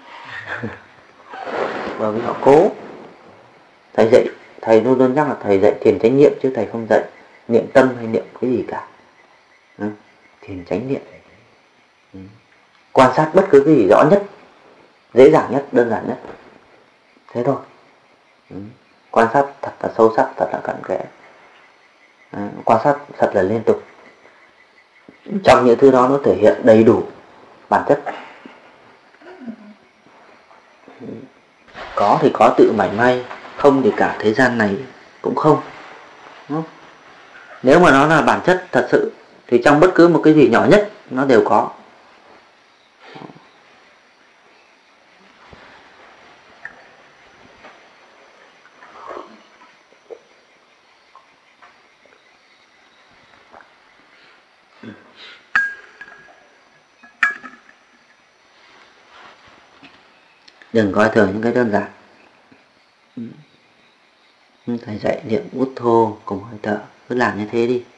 Bởi vì họ cố. Thầy dạy, thầy luôn luôn nhắc là thầy dạy thiền chánh niệm, chứ thầy không dạy niệm tâm hay niệm cái gì cả. Thiền chánh niệm, quan sát bất cứ cái gì rõ nhất, dễ dàng nhất, đơn giản nhất, thế thôi. Quan sát thật là sâu sắc, thật là cặn kẽ, quan sát thật là liên tục. Trong những thứ đó nó thể hiện đầy đủ bản chất. Có thì có tự mảy may, không thì cả thế gian này cũng không. Nếu mà nó là bản chất thật sự thì trong bất cứ một cái gì nhỏ nhất nó đều có. Đừng coi thường những cái đơn giản. Thầy dạy niệm út thô cùng hơi thở, cứ làm như thế đi.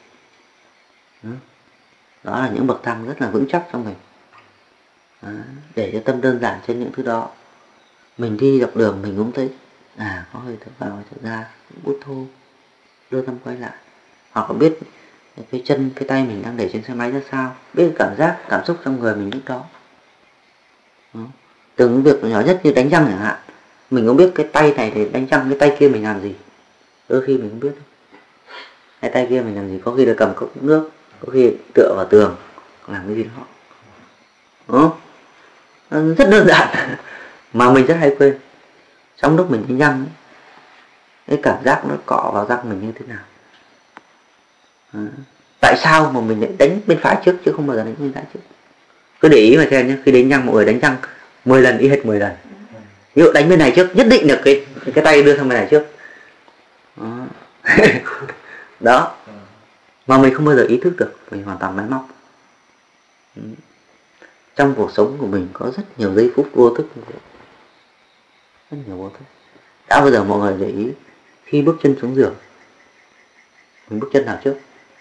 Đó là những bậc thang rất là vững chắc trong mình. Đó, để cho tâm đơn giản trên những thứ đó. Mình đi dọc đường mình cũng thấy à có hơi thở vào hơi thở ra, út thô, đưa tâm quay lại. Hoặc là biết cái chân, cái tay mình đang để trên xe máy ra sao, biết cảm giác, cảm xúc trong người mình lúc đó. Đó. Từng việc nhỏ nhất như đánh răng chẳng hạn, mình cũng biết cái tay này để đánh răng, cái tay kia mình làm gì. Đôi khi mình không biết. Cái tay kia mình làm gì, có khi là cầm cốc nước, có khi tựa vào tường, làm cái gì đó. Đó. Rất đơn giản mà mình rất hay quên. Trong lúc mình đánh răng, cái cảm giác nó cọ vào răng mình như thế nào. Đó. Tại sao mà mình lại đánh bên phải trước chứ không bao giờ đánh bên trái trước? Cứ để ý mà xem nhé, khi đánh răng mọi người đánh răng mười lần y hết mười lần. Ví dụ đánh bên này trước, nhất định được cái cái tay đưa sang bên này trước. Đó. Đó. Mà mình không bao giờ ý thức được, mình hoàn toàn máy móc. Trong cuộc sống của mình có rất nhiều giây phút vô thức như vậy. Rất nhiều vô thức. Đã bao giờ mọi người để ý khi bước chân xuống giường, mình bước chân nào trước?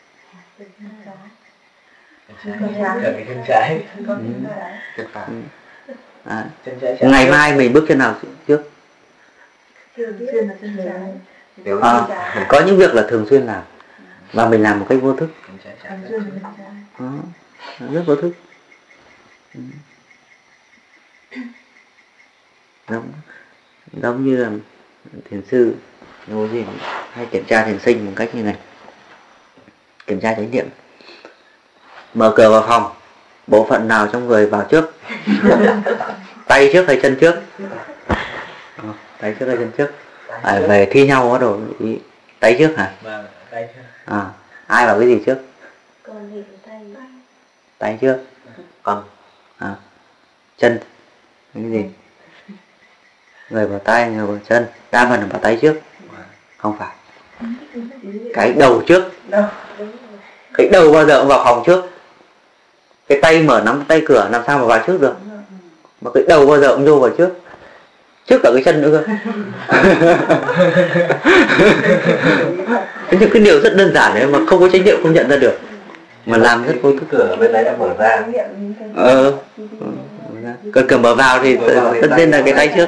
Chân trái. Chân phải. À, ngày mai mình bước chân nào trước? Thường xuyên là chân trái. À, có những việc là thường xuyên làm và mình làm một cách vô thức. Đó, rất vô thức. Giống, giống như là thiền sư ngồi gì hay kiểm tra thiền sinh một cách như này, kiểm tra chánh niệm. Mở cửa vào phòng, bộ phận nào trong người vào trước? Tay trước hay chân trước? Tay trước hay chân trước? À, về thi nhau bắt đầu ý. Tay trước hả? Tay trước. À, ai vào cái gì trước? Con thì tay. Tay trước. Còn à, chân cái gì? Người vào tay, người vào chân. Đa phần là vào tay trước. Không phải. Cái đầu trước. Cái đầu bao giờ cũng vào phòng trước. Cái tay mở nắm tay cửa làm sao mà vào trước được. Mà cái đầu bao giờ cũng vô vào trước. Trước cả cái chân nữa cơ. Những cái điều rất đơn giản đấy mà không có chánh niệm không nhận ra được. Mà làm rất vô thức. Cửa bên đấy đã mở ra. Ờ. Còn cửa mở vào thì tất nhiên là cái tay trước.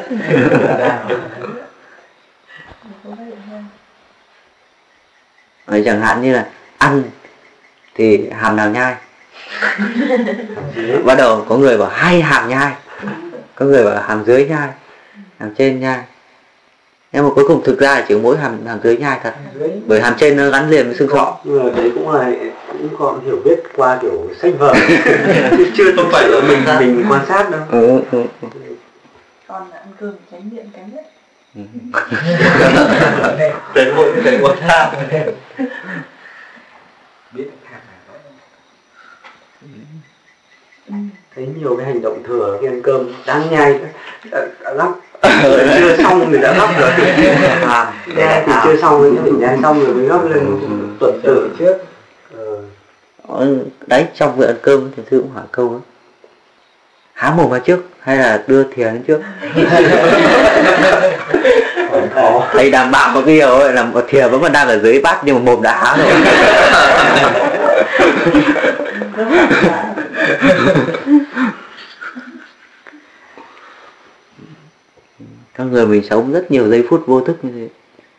Rồi chẳng hạn như là ăn thì hàm nào nhai. Bắt đầu có người bảo hai hàm nhai, có người bảo hàm dưới nhai, hàm trên nhai. Nhưng mà cuối cùng thực ra chỉ có mỗi hàm hàm dưới nhai thật, bởi hàm trên nó gắn liền với xương sọ. Nhưng mà đấy cũng là cũng còn hiểu biết qua kiểu sách vở chứ chưa không phải là mình mình quan sát đâu. Ừ, ừ, ừ. Con là ăn cơm chánh niệm cái nhất. Đến một cái quan sát biết thấy nhiều cái hành động thừa khi ăn cơm đang nhai đã, đã lắp chưa xong thì đã lắp rồi, nhai thì chưa xong rồi nhưng nhai xong rồi mới lắp lên tuần tự trước. Ừ. Đấy, trong việc ăn cơm thì sư cũng hỏi câu đó, há mồm vào trước hay là đưa thìa đến trước? Thầy đảm bảo có cái điều ấy là một thìa vẫn còn đang ở dưới bát nhưng mà mồm đã há rồi. Con người mình sống rất nhiều giây phút vô thức như thế.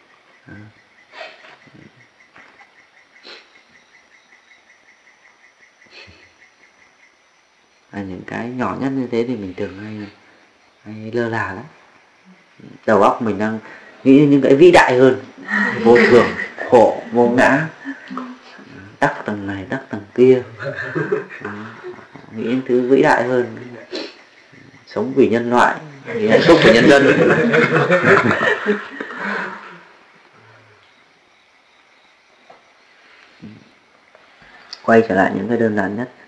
À, những cái nhỏ nhất như thế thì mình thường hay, hay lơ là lắm. Đầu óc mình đang nghĩ những cái vĩ đại hơn, vô thường, khổ, vô ngã, đắc tầng này, đắc tầng kia, nghĩ những thứ vĩ đại hơn, sống vì nhân loại, vì hạnh phúc của nhân dân. Quay trở lại những cái đơn giản nhất.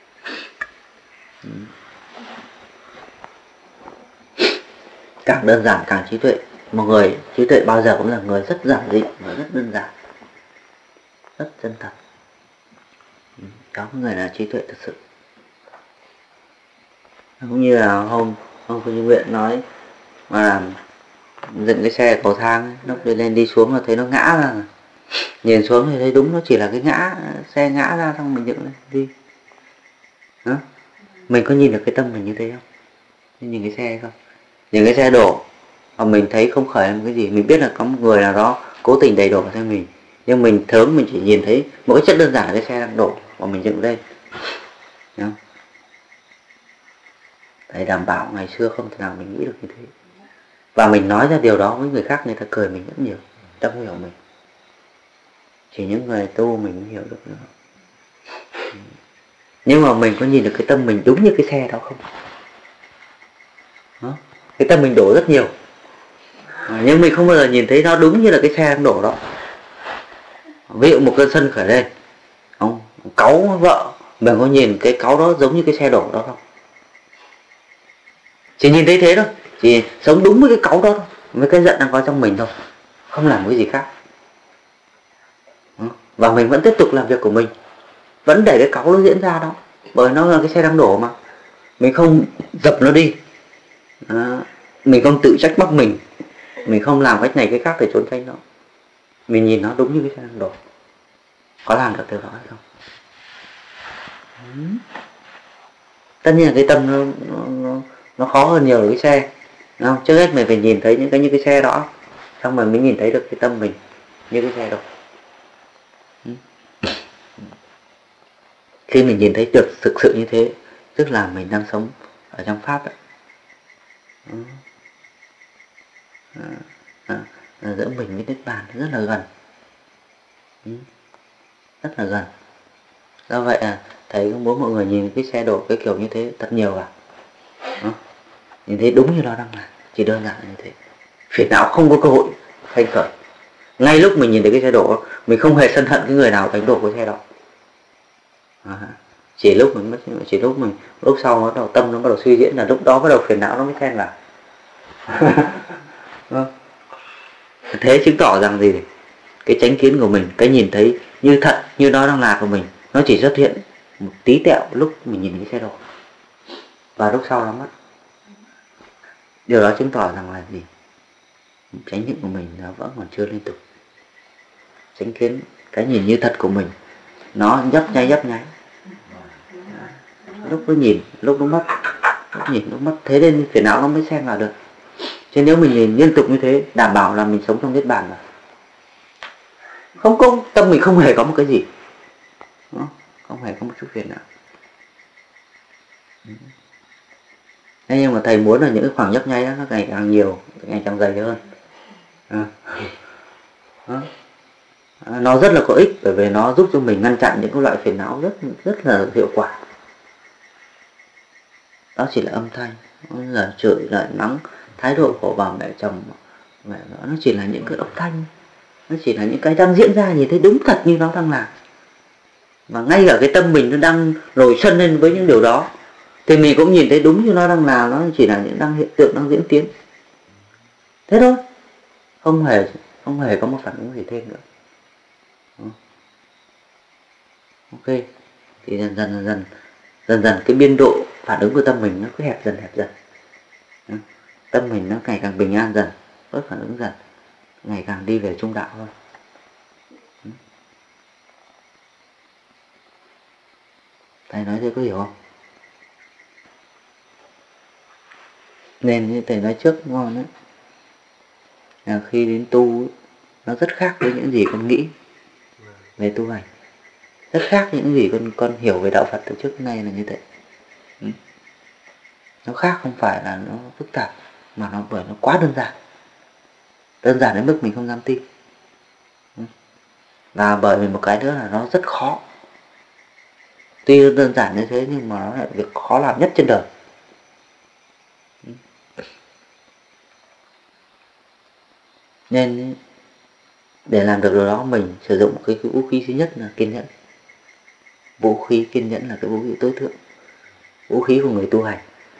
Càng đơn giản càng trí tuệ. Một người trí tuệ bao giờ cũng là người rất giản dị và rất đơn giản, rất chân thật. Đó là người là trí tuệ thật sự. Cũng như là hôm hôm Cô Như Nguyện nói mà làm dựng cái xe cầu thang ấy, lúc đi lên đi xuống là thấy nó ngã ra, nhìn xuống thì thấy đúng nó chỉ là cái ngã xe ngã ra xong mình dựng lên đi. Đó. Mình có nhìn được cái tâm mình như thế không? Nhìn cái xe không? Nhìn cái xe đổ mà mình thấy không khởi làm cái gì, mình biết là có một người nào đó cố tình đẩy đổ vào xe mình, nhưng mình thớm mình chỉ nhìn thấy một cái chất đơn giản là cái xe đang đổ và mình dựng lên. Đúng không? Để đảm bảo ngày xưa không thể nào mình nghĩ được như thế. Và mình nói ra điều đó với người khác, người ta cười mình rất nhiều, ta không hiểu mình. Chỉ những người tu mình mới hiểu được nữa. Nhưng mà mình có nhìn được cái tâm mình đúng như cái xe đó không? Đó. Cái tâm mình đổ rất nhiều, nhưng mình không bao giờ nhìn thấy nó đúng như là cái xe đang đổ đó. Ví dụ một cơn sân khởi lên, ông cáu vợ, mình có nhìn cái cáu đó giống như cái xe đổ đó không? Chỉ nhìn thấy thế thôi, chỉ sống đúng với cái cáu đó thôi, với cái giận đang có trong mình thôi, không làm cái gì khác. Và mình vẫn tiếp tục làm việc của mình, vẫn để cái cáu nó diễn ra đó, bởi nó là cái xe đang đổ mà. Mình không dập nó đi, đó. Mình không tự trách móc mình, mình không làm cách này cái khác để trốn tránh nó. Mình nhìn nó đúng như cái xe đang đổ. Có làm được điều đó hay không? Ừ. Tất nhiên là cái tâm nó, nó, nó, nó khó hơn nhiều cái xe, đúng không? Trước hết mình phải nhìn thấy những cái như cái xe đó, xong rồi mới nhìn thấy được cái tâm mình như cái xe đó. Ừ. Khi mình nhìn thấy được thực sự như thế, tức là mình đang sống ở trong Pháp ấy. Ừ. À, à, à, giữa mình với Niết Bàn rất là gần. Ừ. Rất là gần. Do vậy à, thầy cũng muốn mọi người nhìn cái xe đổ cái kiểu như thế thật nhiều à. Ừ. Nhìn thấy đúng như nó đang là, chỉ đơn giản như thế. Phiền não không có cơ hội phanh khởi. Ngay lúc mình nhìn thấy cái xe đổ, mình không hề sân hận cái người nào đánh đổ cái xe đó. À, chỉ lúc mình mất, chỉ lúc mình lúc sau nó đầu tâm nó bắt đầu suy diễn là lúc đó bắt đầu phiền não nó mới xen vào. Thế chứng tỏ rằng gì? Cái chánh kiến của mình, cái nhìn thấy như thật như nó đang là của mình, nó chỉ xuất hiện một tí tẹo lúc mình nhìn cái xe đổ, và lúc sau nó mất. Điều đó chứng tỏ rằng là gì? Chánh niệm của mình nó vẫn còn chưa liên tục. Chánh kiến, cái nhìn như thật của mình, nó nhấp nháy nhấp nháy. Lúc nó nhìn, lúc nó mất, lúc nhìn, lúc mất. Thế nên phiền não nó mới xen vào được. Chứ nếu mình nhìn liên tục như thế, đảm bảo là mình sống trong Niết Bàn mà. Không có, tâm mình không hề có một cái gì, không hề có một chút phiền não. Thế nhưng mà thầy muốn là những cái khoảng nhấp nháy đó nó ngày càng nhiều, ngày càng dày hơn. À. Đó. Nó rất là có ích, bởi vì nó giúp cho mình ngăn chặn những cái loại phiền não rất rất là hiệu quả. Đó chỉ là âm thanh, là chửi, là mắng, thái độ của bà mẹ chồng, mẹ nó chỉ là những cái âm thanh, nó chỉ là những cái đang diễn ra, nhìn thấy đúng thật như nó đang làm. Và ngay cả cái tâm mình nó đang nổi sân lên với những điều đó, thì mình cũng nhìn thấy đúng như nó đang làm, nó chỉ là những đang hiện tượng đang diễn tiến. Thế thôi, không hề không hề có một phản ứng gì thêm nữa. Ok, thì dần dần dần dần dần dần cái biên độ phản ứng của tâm mình nó cứ hẹp dần hẹp dần. Tâm mình nó ngày càng bình an dần, bớt phản ứng dần, ngày càng đi về trung đạo thôi. Thầy nói thế có hiểu không? Nên như thầy nói trước ngon đấy, là khi đến tu nó rất khác với những gì con nghĩ về tu hành, rất khác những gì con con hiểu về đạo Phật từ trước đến nay là như thế. Ừ. Nó khác không phải là nó phức tạp, mà nó bởi nó quá đơn giản, đơn giản đến mức mình không dám tin. Ừ. Và bởi vì một cái nữa là nó rất khó. Tuy đơn giản như thế nhưng mà nó là việc khó làm nhất trên đời. Ừ. Nên để làm được điều đó mình sử dụng cái, cái vũ khí thứ nhất là kiên nhẫn. Vũ khí kiên nhẫn là cái vũ khí tối thượng, vũ khí của người tu hành.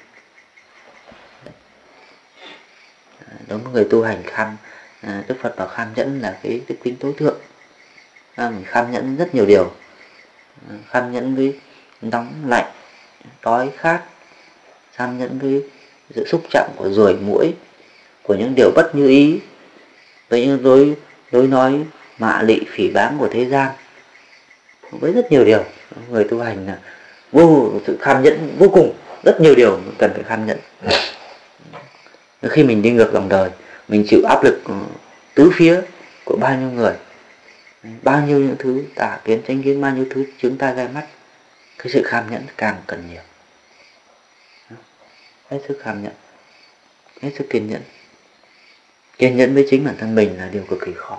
Đối với người tu hành kham, Đức Phật bảo kham nhẫn là cái đức tính tối thượng. Mình kham nhẫn rất nhiều điều, kham nhẫn với nóng lạnh, đói khát, kham nhẫn với sự xúc chạm của ruồi muỗi, của những điều bất như ý, với những lối lối nói mạ lị phỉ báng của thế gian, với rất nhiều điều. Người tu hành là vô sự kham nhẫn vô cùng, rất nhiều điều cần phải kham nhẫn. Khi mình đi ngược dòng đời, mình chịu áp lực tứ phía của bao nhiêu người, bao nhiêu những thứ tà kiến chánh kiến, bao nhiêu thứ chướng tai gai mắt, cái sự kham nhẫn càng cần nhiều. Hết sức kham nhẫn, hết sức kiên nhẫn. Kiên nhẫn với chính bản thân mình là điều cực kỳ khó.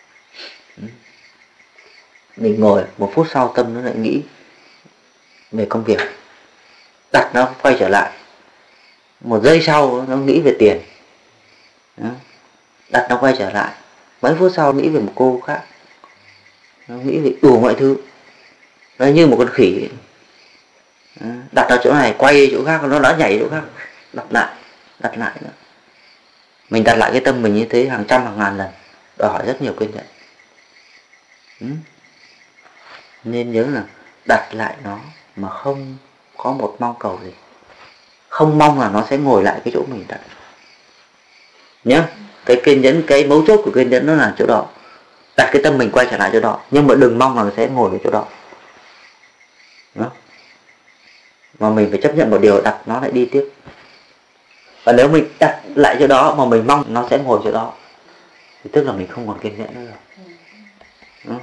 Mình ngồi một phút sau tâm nó lại nghĩ về công việc, đặt nó quay trở lại. Một giây sau nó nghĩ về tiền, đặt nó quay trở lại. Mấy phút sau nghĩ về một cô khác, nó nghĩ về đủ mọi thứ. Nó như một con khỉ, đặt ở chỗ này quay chỗ khác, nó đã nhảy chỗ khác, đặt lại, đặt lại nữa. Mình đặt lại cái tâm mình như thế hàng trăm hàng ngàn lần, đòi hỏi rất nhiều kiên nhẫn. ừ. Nên nhớ là đặt lại nó mà không có một mong cầu gì, không mong là nó sẽ ngồi lại cái chỗ mình đặt. Nhớ, cái kiên nhẫn, cái mấu chốt của kiên nhẫn nó là chỗ đó. Đặt cái tâm mình quay trở lại chỗ đó, nhưng mà đừng mong là nó sẽ ngồi ở chỗ đó. Đó. Mà mình phải chấp nhận một điều, đặt nó lại đi tiếp. Và nếu mình đặt lại chỗ đó mà mình mong nó sẽ ngồi chỗ đó, thì tức là mình không còn kiên nhẫn nữa rồi. Đó.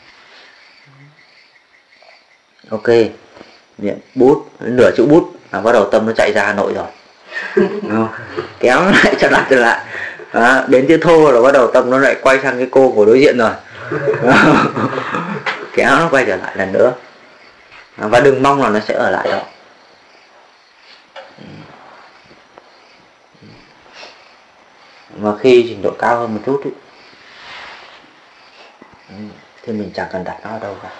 Ok, niệm bút, nửa chữ bút là bắt đầu tâm nó chạy ra Hà Nội rồi. Kéo nó lại trở lại trở lại. Đó. Đến chữ thô là bắt đầu tâm nó lại quay sang cái cô của đối diện rồi. Kéo nó quay trở lại lần nữa. Và đừng mong là nó sẽ ở lại đó. Mà khi trình độ cao hơn một chút ý, thì mình chẳng cần đặt nó ở đâu cả,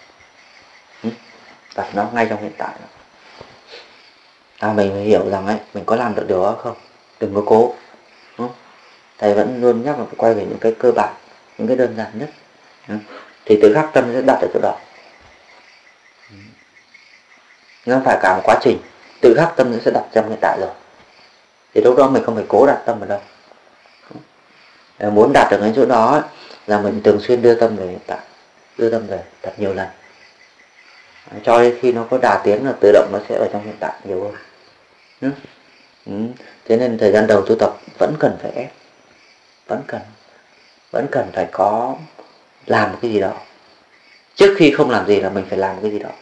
đặt nó ngay trong hiện tại. À, mình phải hiểu rằng ấy, mình có làm được điều đó không, đừng có cố. Thầy vẫn luôn nhắc là phải quay về những cái cơ bản, những cái đơn giản nhất, thì tự khắc tâm sẽ đặt ở chỗ đó. Nó phải cả một quá trình, tự khắc tâm sẽ đặt trong hiện tại rồi, thì lúc đó mình không phải cố đặt tâm ở đâu. Muốn đạt được đến chỗ đó ấy, là mình thường xuyên đưa tâm về hiện tại, đưa tâm về thật nhiều lần, cho đến khi nó có đà tiến là tự động nó sẽ ở trong hiện tại nhiều hơn. ừ. Ừ. Thế nên thời gian đầu tu tập vẫn cần phải ép, vẫn cần vẫn cần phải có làm một cái gì đó. Trước khi không làm gì là mình phải làm cái gì đó.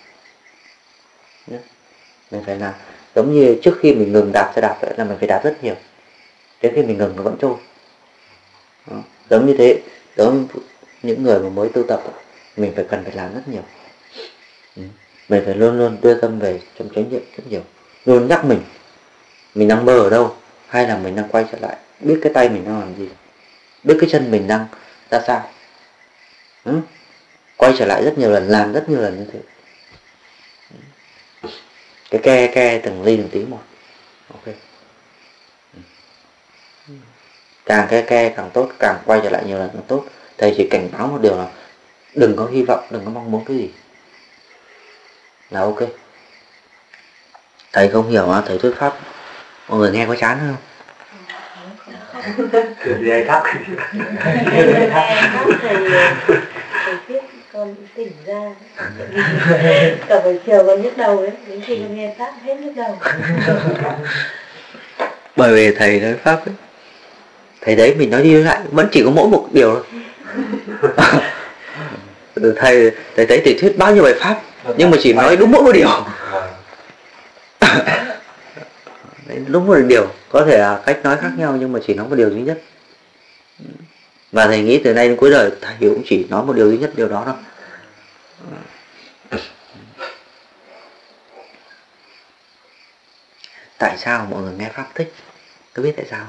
Mình phải làm, giống như trước khi mình ngừng đạp xe đạp ấy, là mình phải đạp rất nhiều, đến khi mình ngừng nó vẫn trôi. Đó. Giống như thế, đối với những người mà mới tu tập, mình phải cần phải làm rất nhiều. ừ. Mình phải luôn luôn đưa tâm về trong chánh niệm rất nhiều, luôn nhắc mình mình đang mơ ở đâu, hay là mình đang quay trở lại, biết cái tay mình đang làm gì, biết cái chân mình đang ra sao. ừ. Quay trở lại rất nhiều lần, làm rất nhiều lần như thế. Cái ke ke từng ly từng tí một. Ok. Càng ke ke càng tốt, càng quay trở lại nhiều lần càng tốt. Thầy chỉ cảnh báo một điều là đừng có hy vọng, đừng có mong muốn cái gì là ok. Thầy không hiểu mà thầy thuyết pháp mọi người nghe có chán không? Thì ai thắc thầy biết con tỉnh ra. Cả buổi chiều còn nhức đầu đấy, đến khi con nghe pháp hết nhức đầu. Bởi vì thầy nói pháp ấy, thầy đấy mình nói đi nói lại vẫn chỉ có mỗi một điều thôi. thầy thầy thấy thầy thuyết bao nhiêu bài pháp nhưng mà chỉ nói đúng mỗi một điều. Đúng một điều, có thể là cách nói khác nhau nhưng mà chỉ nói một điều duy nhất. Và thầy nghĩ từ nay đến cuối đời thầy cũng chỉ nói một điều duy nhất, điều đó thôi. Tại sao mọi người nghe pháp thích? Có biết tại sao?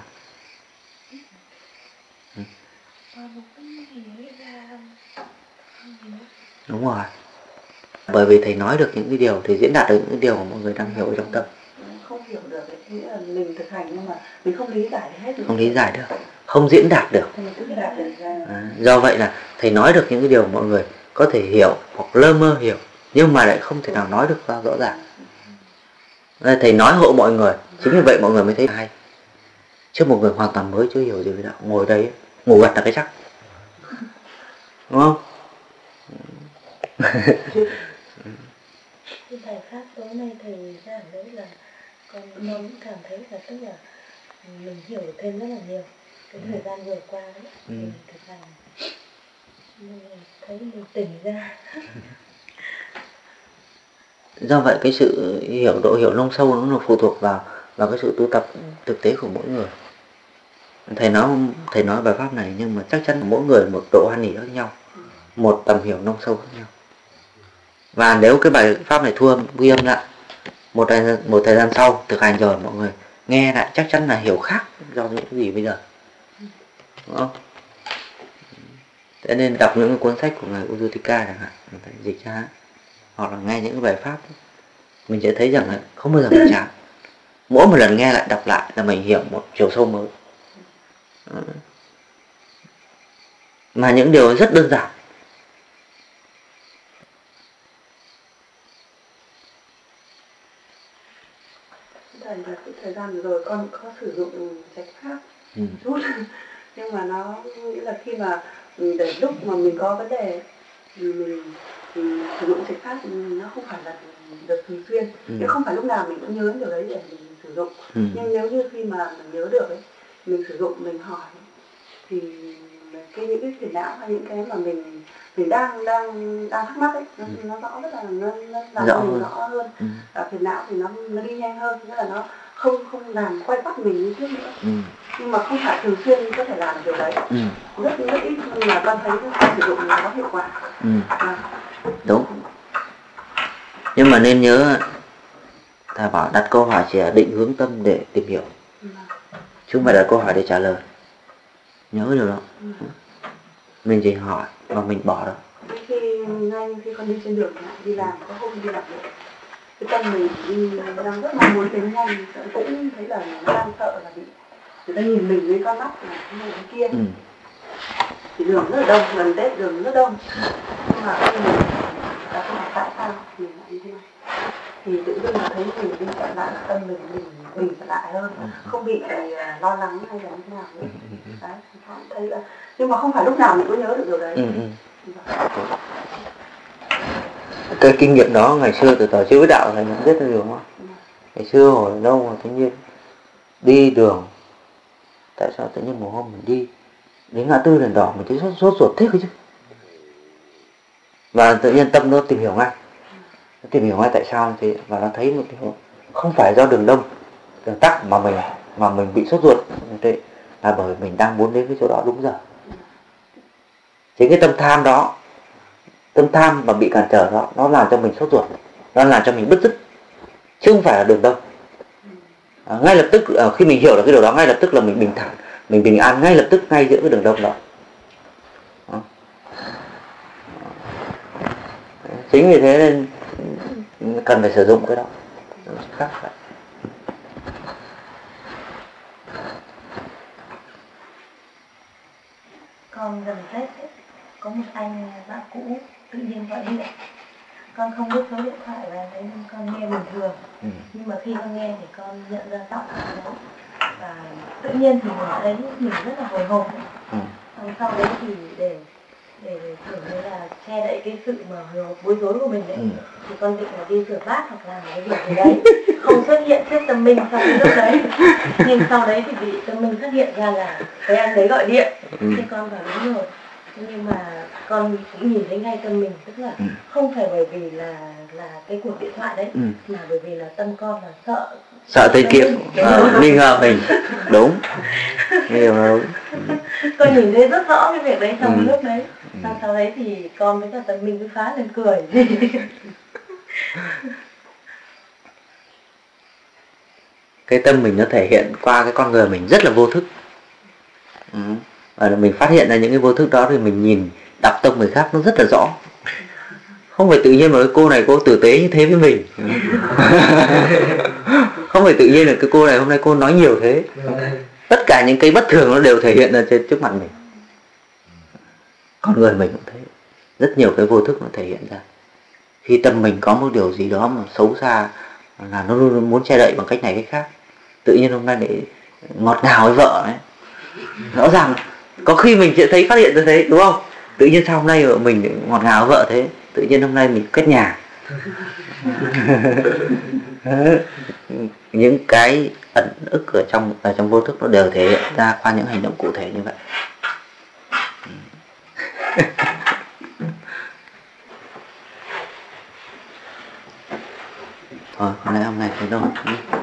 Ừ. Đúng rồi. Bởi vì thầy nói được những cái điều, thì diễn đạt được những cái điều mà mọi người đang hiểu ở trong tâm. Không hiểu được thì là mình thực hành nhưng mà mình không lý giải hết được. Không lý giải được, không diễn đạt được. À, do vậy là thầy nói được những cái điều mọi người có thể hiểu hoặc lơ mơ hiểu, nhưng mà lại không thể nào nói được ra rõ ràng. Thầy nói hộ mọi người, chính vì vậy mọi người mới thấy hay. Trước một người hoàn toàn mới chưa hiểu gì về đạo, ngồi đây ấy, ngủ gật là cái chắc, đúng không? Cái bài pháp tối nay thầy giảng đấy là con con cũng cảm thấy là tức là mình hiểu được thêm rất là nhiều cái thời gian vừa qua ấy, Ừ. mình thực hành mình thấy mình tỉnh ra. Do vậy cái sự hiểu độ hiểu nông sâu nó là phụ thuộc vào vào cái sự tu tập thực tế của mỗi người. Thầy nói thầy nói bài pháp này nhưng mà chắc chắn mỗi người một độ hoan hỷ khác nhau, một tầm hiểu nông sâu khác nhau. Và nếu cái bài pháp này thu âm ghi âm lại một thời, một thời gian sau thực hành rồi, mọi người nghe lại chắc chắn là hiểu khác do những cái gì bây giờ, đúng không? Thế nên đọc những cái cuốn sách của ngài Ujutika chẳng hạn, người ta dịch ra, hoặc là nghe những cái bài pháp, mình sẽ thấy rằng là không bao giờ mình chán. Mỗi một lần nghe lại đọc lại là mình hiểu một chiều sâu mới. Mà những điều rất đơn giản. Thầy là cái thời gian vừa rồi con có sử dụng trạch pháp Ừ. chút, nhưng mà nó nghĩa là khi mà để lúc mà mình có vấn đề thì mình, mình sử dụng trạch pháp nó không phải là được thường xuyên, Ừ. chứ không phải lúc nào mình cũng nhớ điều đấy để mình sử dụng. Ừ. Nhưng nếu như khi mà mình nhớ được ấy, mình sử dụng, mình hỏi thì cái những cái phiền não hay những cái mà mình mình đang đang đang thắc mắc ấy, nó, Ừ. nó rõ rất là nó, nó làm Rõ cho mình hơn. rõ hơn. Ừ. À, phiền não thì nó nó đi nhanh hơn, nghĩa là nó không không làm quay quắt mình như trước nữa. Ừ. Nhưng mà không phải thường xuyên có thể làm được điều đấy. Ừ. Rất rất ít, nhưng mà con thấy cái sử dụng nó có hiệu quả. Ừ. À. Đúng. Nhưng mà nên nhớ, thầy bảo đặt câu hỏi chỉ là định hướng tâm để tìm hiểu, Ừ. chứ không phải đặt câu hỏi để trả lời. Nhớ điều đó. Ừ. Mình chỉ hỏi và mình bỏ đó. Khi ngay khi con đi trên đường đi làm, có hôm đi làm được, cái tâm mình đi đang rất mong muốn đến nhanh, cũng thấy là nó đang sợ là bị người ta nhìn mình với con mắt là cái này cái kia. Ừ. Thì đường rất là đông, gần Tết đường rất đông, nhưng mà khi mình đã có hỏi tại sao thì lại như thế này, thì tự dưng là thấy mình đi chậm lại, tâm mình mình bình trở lại hơn, không bị lo lắng hay là như thế nào nữa. Đấy, con thấy là, nhưng mà không phải lúc nào mình cũng nhớ được điều đấy. Ừ. Ừ. Cái kinh nghiệm đó ngày xưa từ thời chưa biết đạo thầy nhận biết được không? Ngày xưa hồi đâu mà tự nhiên đi đường, tại sao tự nhiên một hôm mình đi đến ngã tư đèn đỏ mình thấy sốt, sốt ruột thế cơ chứ. Và tự nhiên tâm nó tìm hiểu ngay, nó tìm hiểu ngay tại sao thì, và nó thấy một điều không phải do đường đông đường tắc mà mình mà mình bị sốt ruột, thế là bởi mình đang muốn đến cái chỗ đó đúng giờ. Chính cái tâm tham đó, tâm tham mà bị cản trở đó, nó làm cho mình sốt ruột, nó làm cho mình bứt rứt, chứ không phải là đường đông. À, ngay lập tức à, khi mình hiểu được cái điều đó, ngay lập tức là mình bình thản, mình bình an ngay lập tức ngay giữa cái đường đông đó. Đó. Chính vì thế nên cần phải sử dụng cái đó. Khác vậy. Con gần Tết ấy, có một anh bạn cũ tự nhiên gọi điện, con không biết số điện thoại và nên con nghe bình thường. Ừ. Nhưng mà khi con nghe thì con nhận ra giọng của nó, và tự nhiên thì mình thấy mình rất là hồi hộp. Ừ. Còn sau đấy thì để để kiểu như là che đậy cái sự mà hồi hộp bối rối của mình đấy, Ừ. thì con định là đi rửa bát hoặc làm cái việc gì đấy, không xuất hiện trước tâm minh trong cái lúc đấy. Nhưng sau đấy thì bị tâm minh phát hiện ra là cái anh đấy gọi điện. Ừ. Thì con bảo đúng rồi, nhưng mà con cũng nhìn thấy ngay tâm mình, tức là Ừ. không phải bởi vì là là cái cuộc điện thoại đấy, Ừ. mà bởi vì là tâm con là sợ Sợ thầy Kiệm à, nghi ngờ mình. Đúng. Nghi ngờ đúng. Con nhìn thấy rất rõ cái việc đấy trong Ừ. cái lúc đấy. Ừ. Sau sau đấy thì con với cả tâm minh cứ phá lên cười. Cái tâm mình nó thể hiện qua cái con người mình rất là vô thức. Ừ. Và mình phát hiện ra những cái vô thức đó thì mình nhìn đọc tâm người khác nó rất là rõ. Không phải tự nhiên mà cái cô này cô tử tế như thế với mình. Không phải tự nhiên là cái cô này hôm nay cô nói nhiều thế. Tất cả những cái bất thường nó đều thể hiện ra trên trước mặt mình. Con người mình cũng thế. Rất nhiều cái vô thức nó thể hiện ra. Khi tâm mình có một điều gì đó mà xấu xa là nó luôn muốn che đậy bằng cách này cách khác. Tự nhiên hôm nay lại ngọt ngào với vợ đấy. Rõ ràng có khi mình sẽ thấy phát hiện ra thế đúng không? Tự nhiên sao hôm nay vợ mình ngọt ngào với vợ thế, tự nhiên hôm nay mình quét nhà. Những cái ẩn ức ở trong ở trong vô thức nó đều thể hiện ra qua những hành động cụ thể như vậy. Thôi, hôm nay hôm nay thế thôi.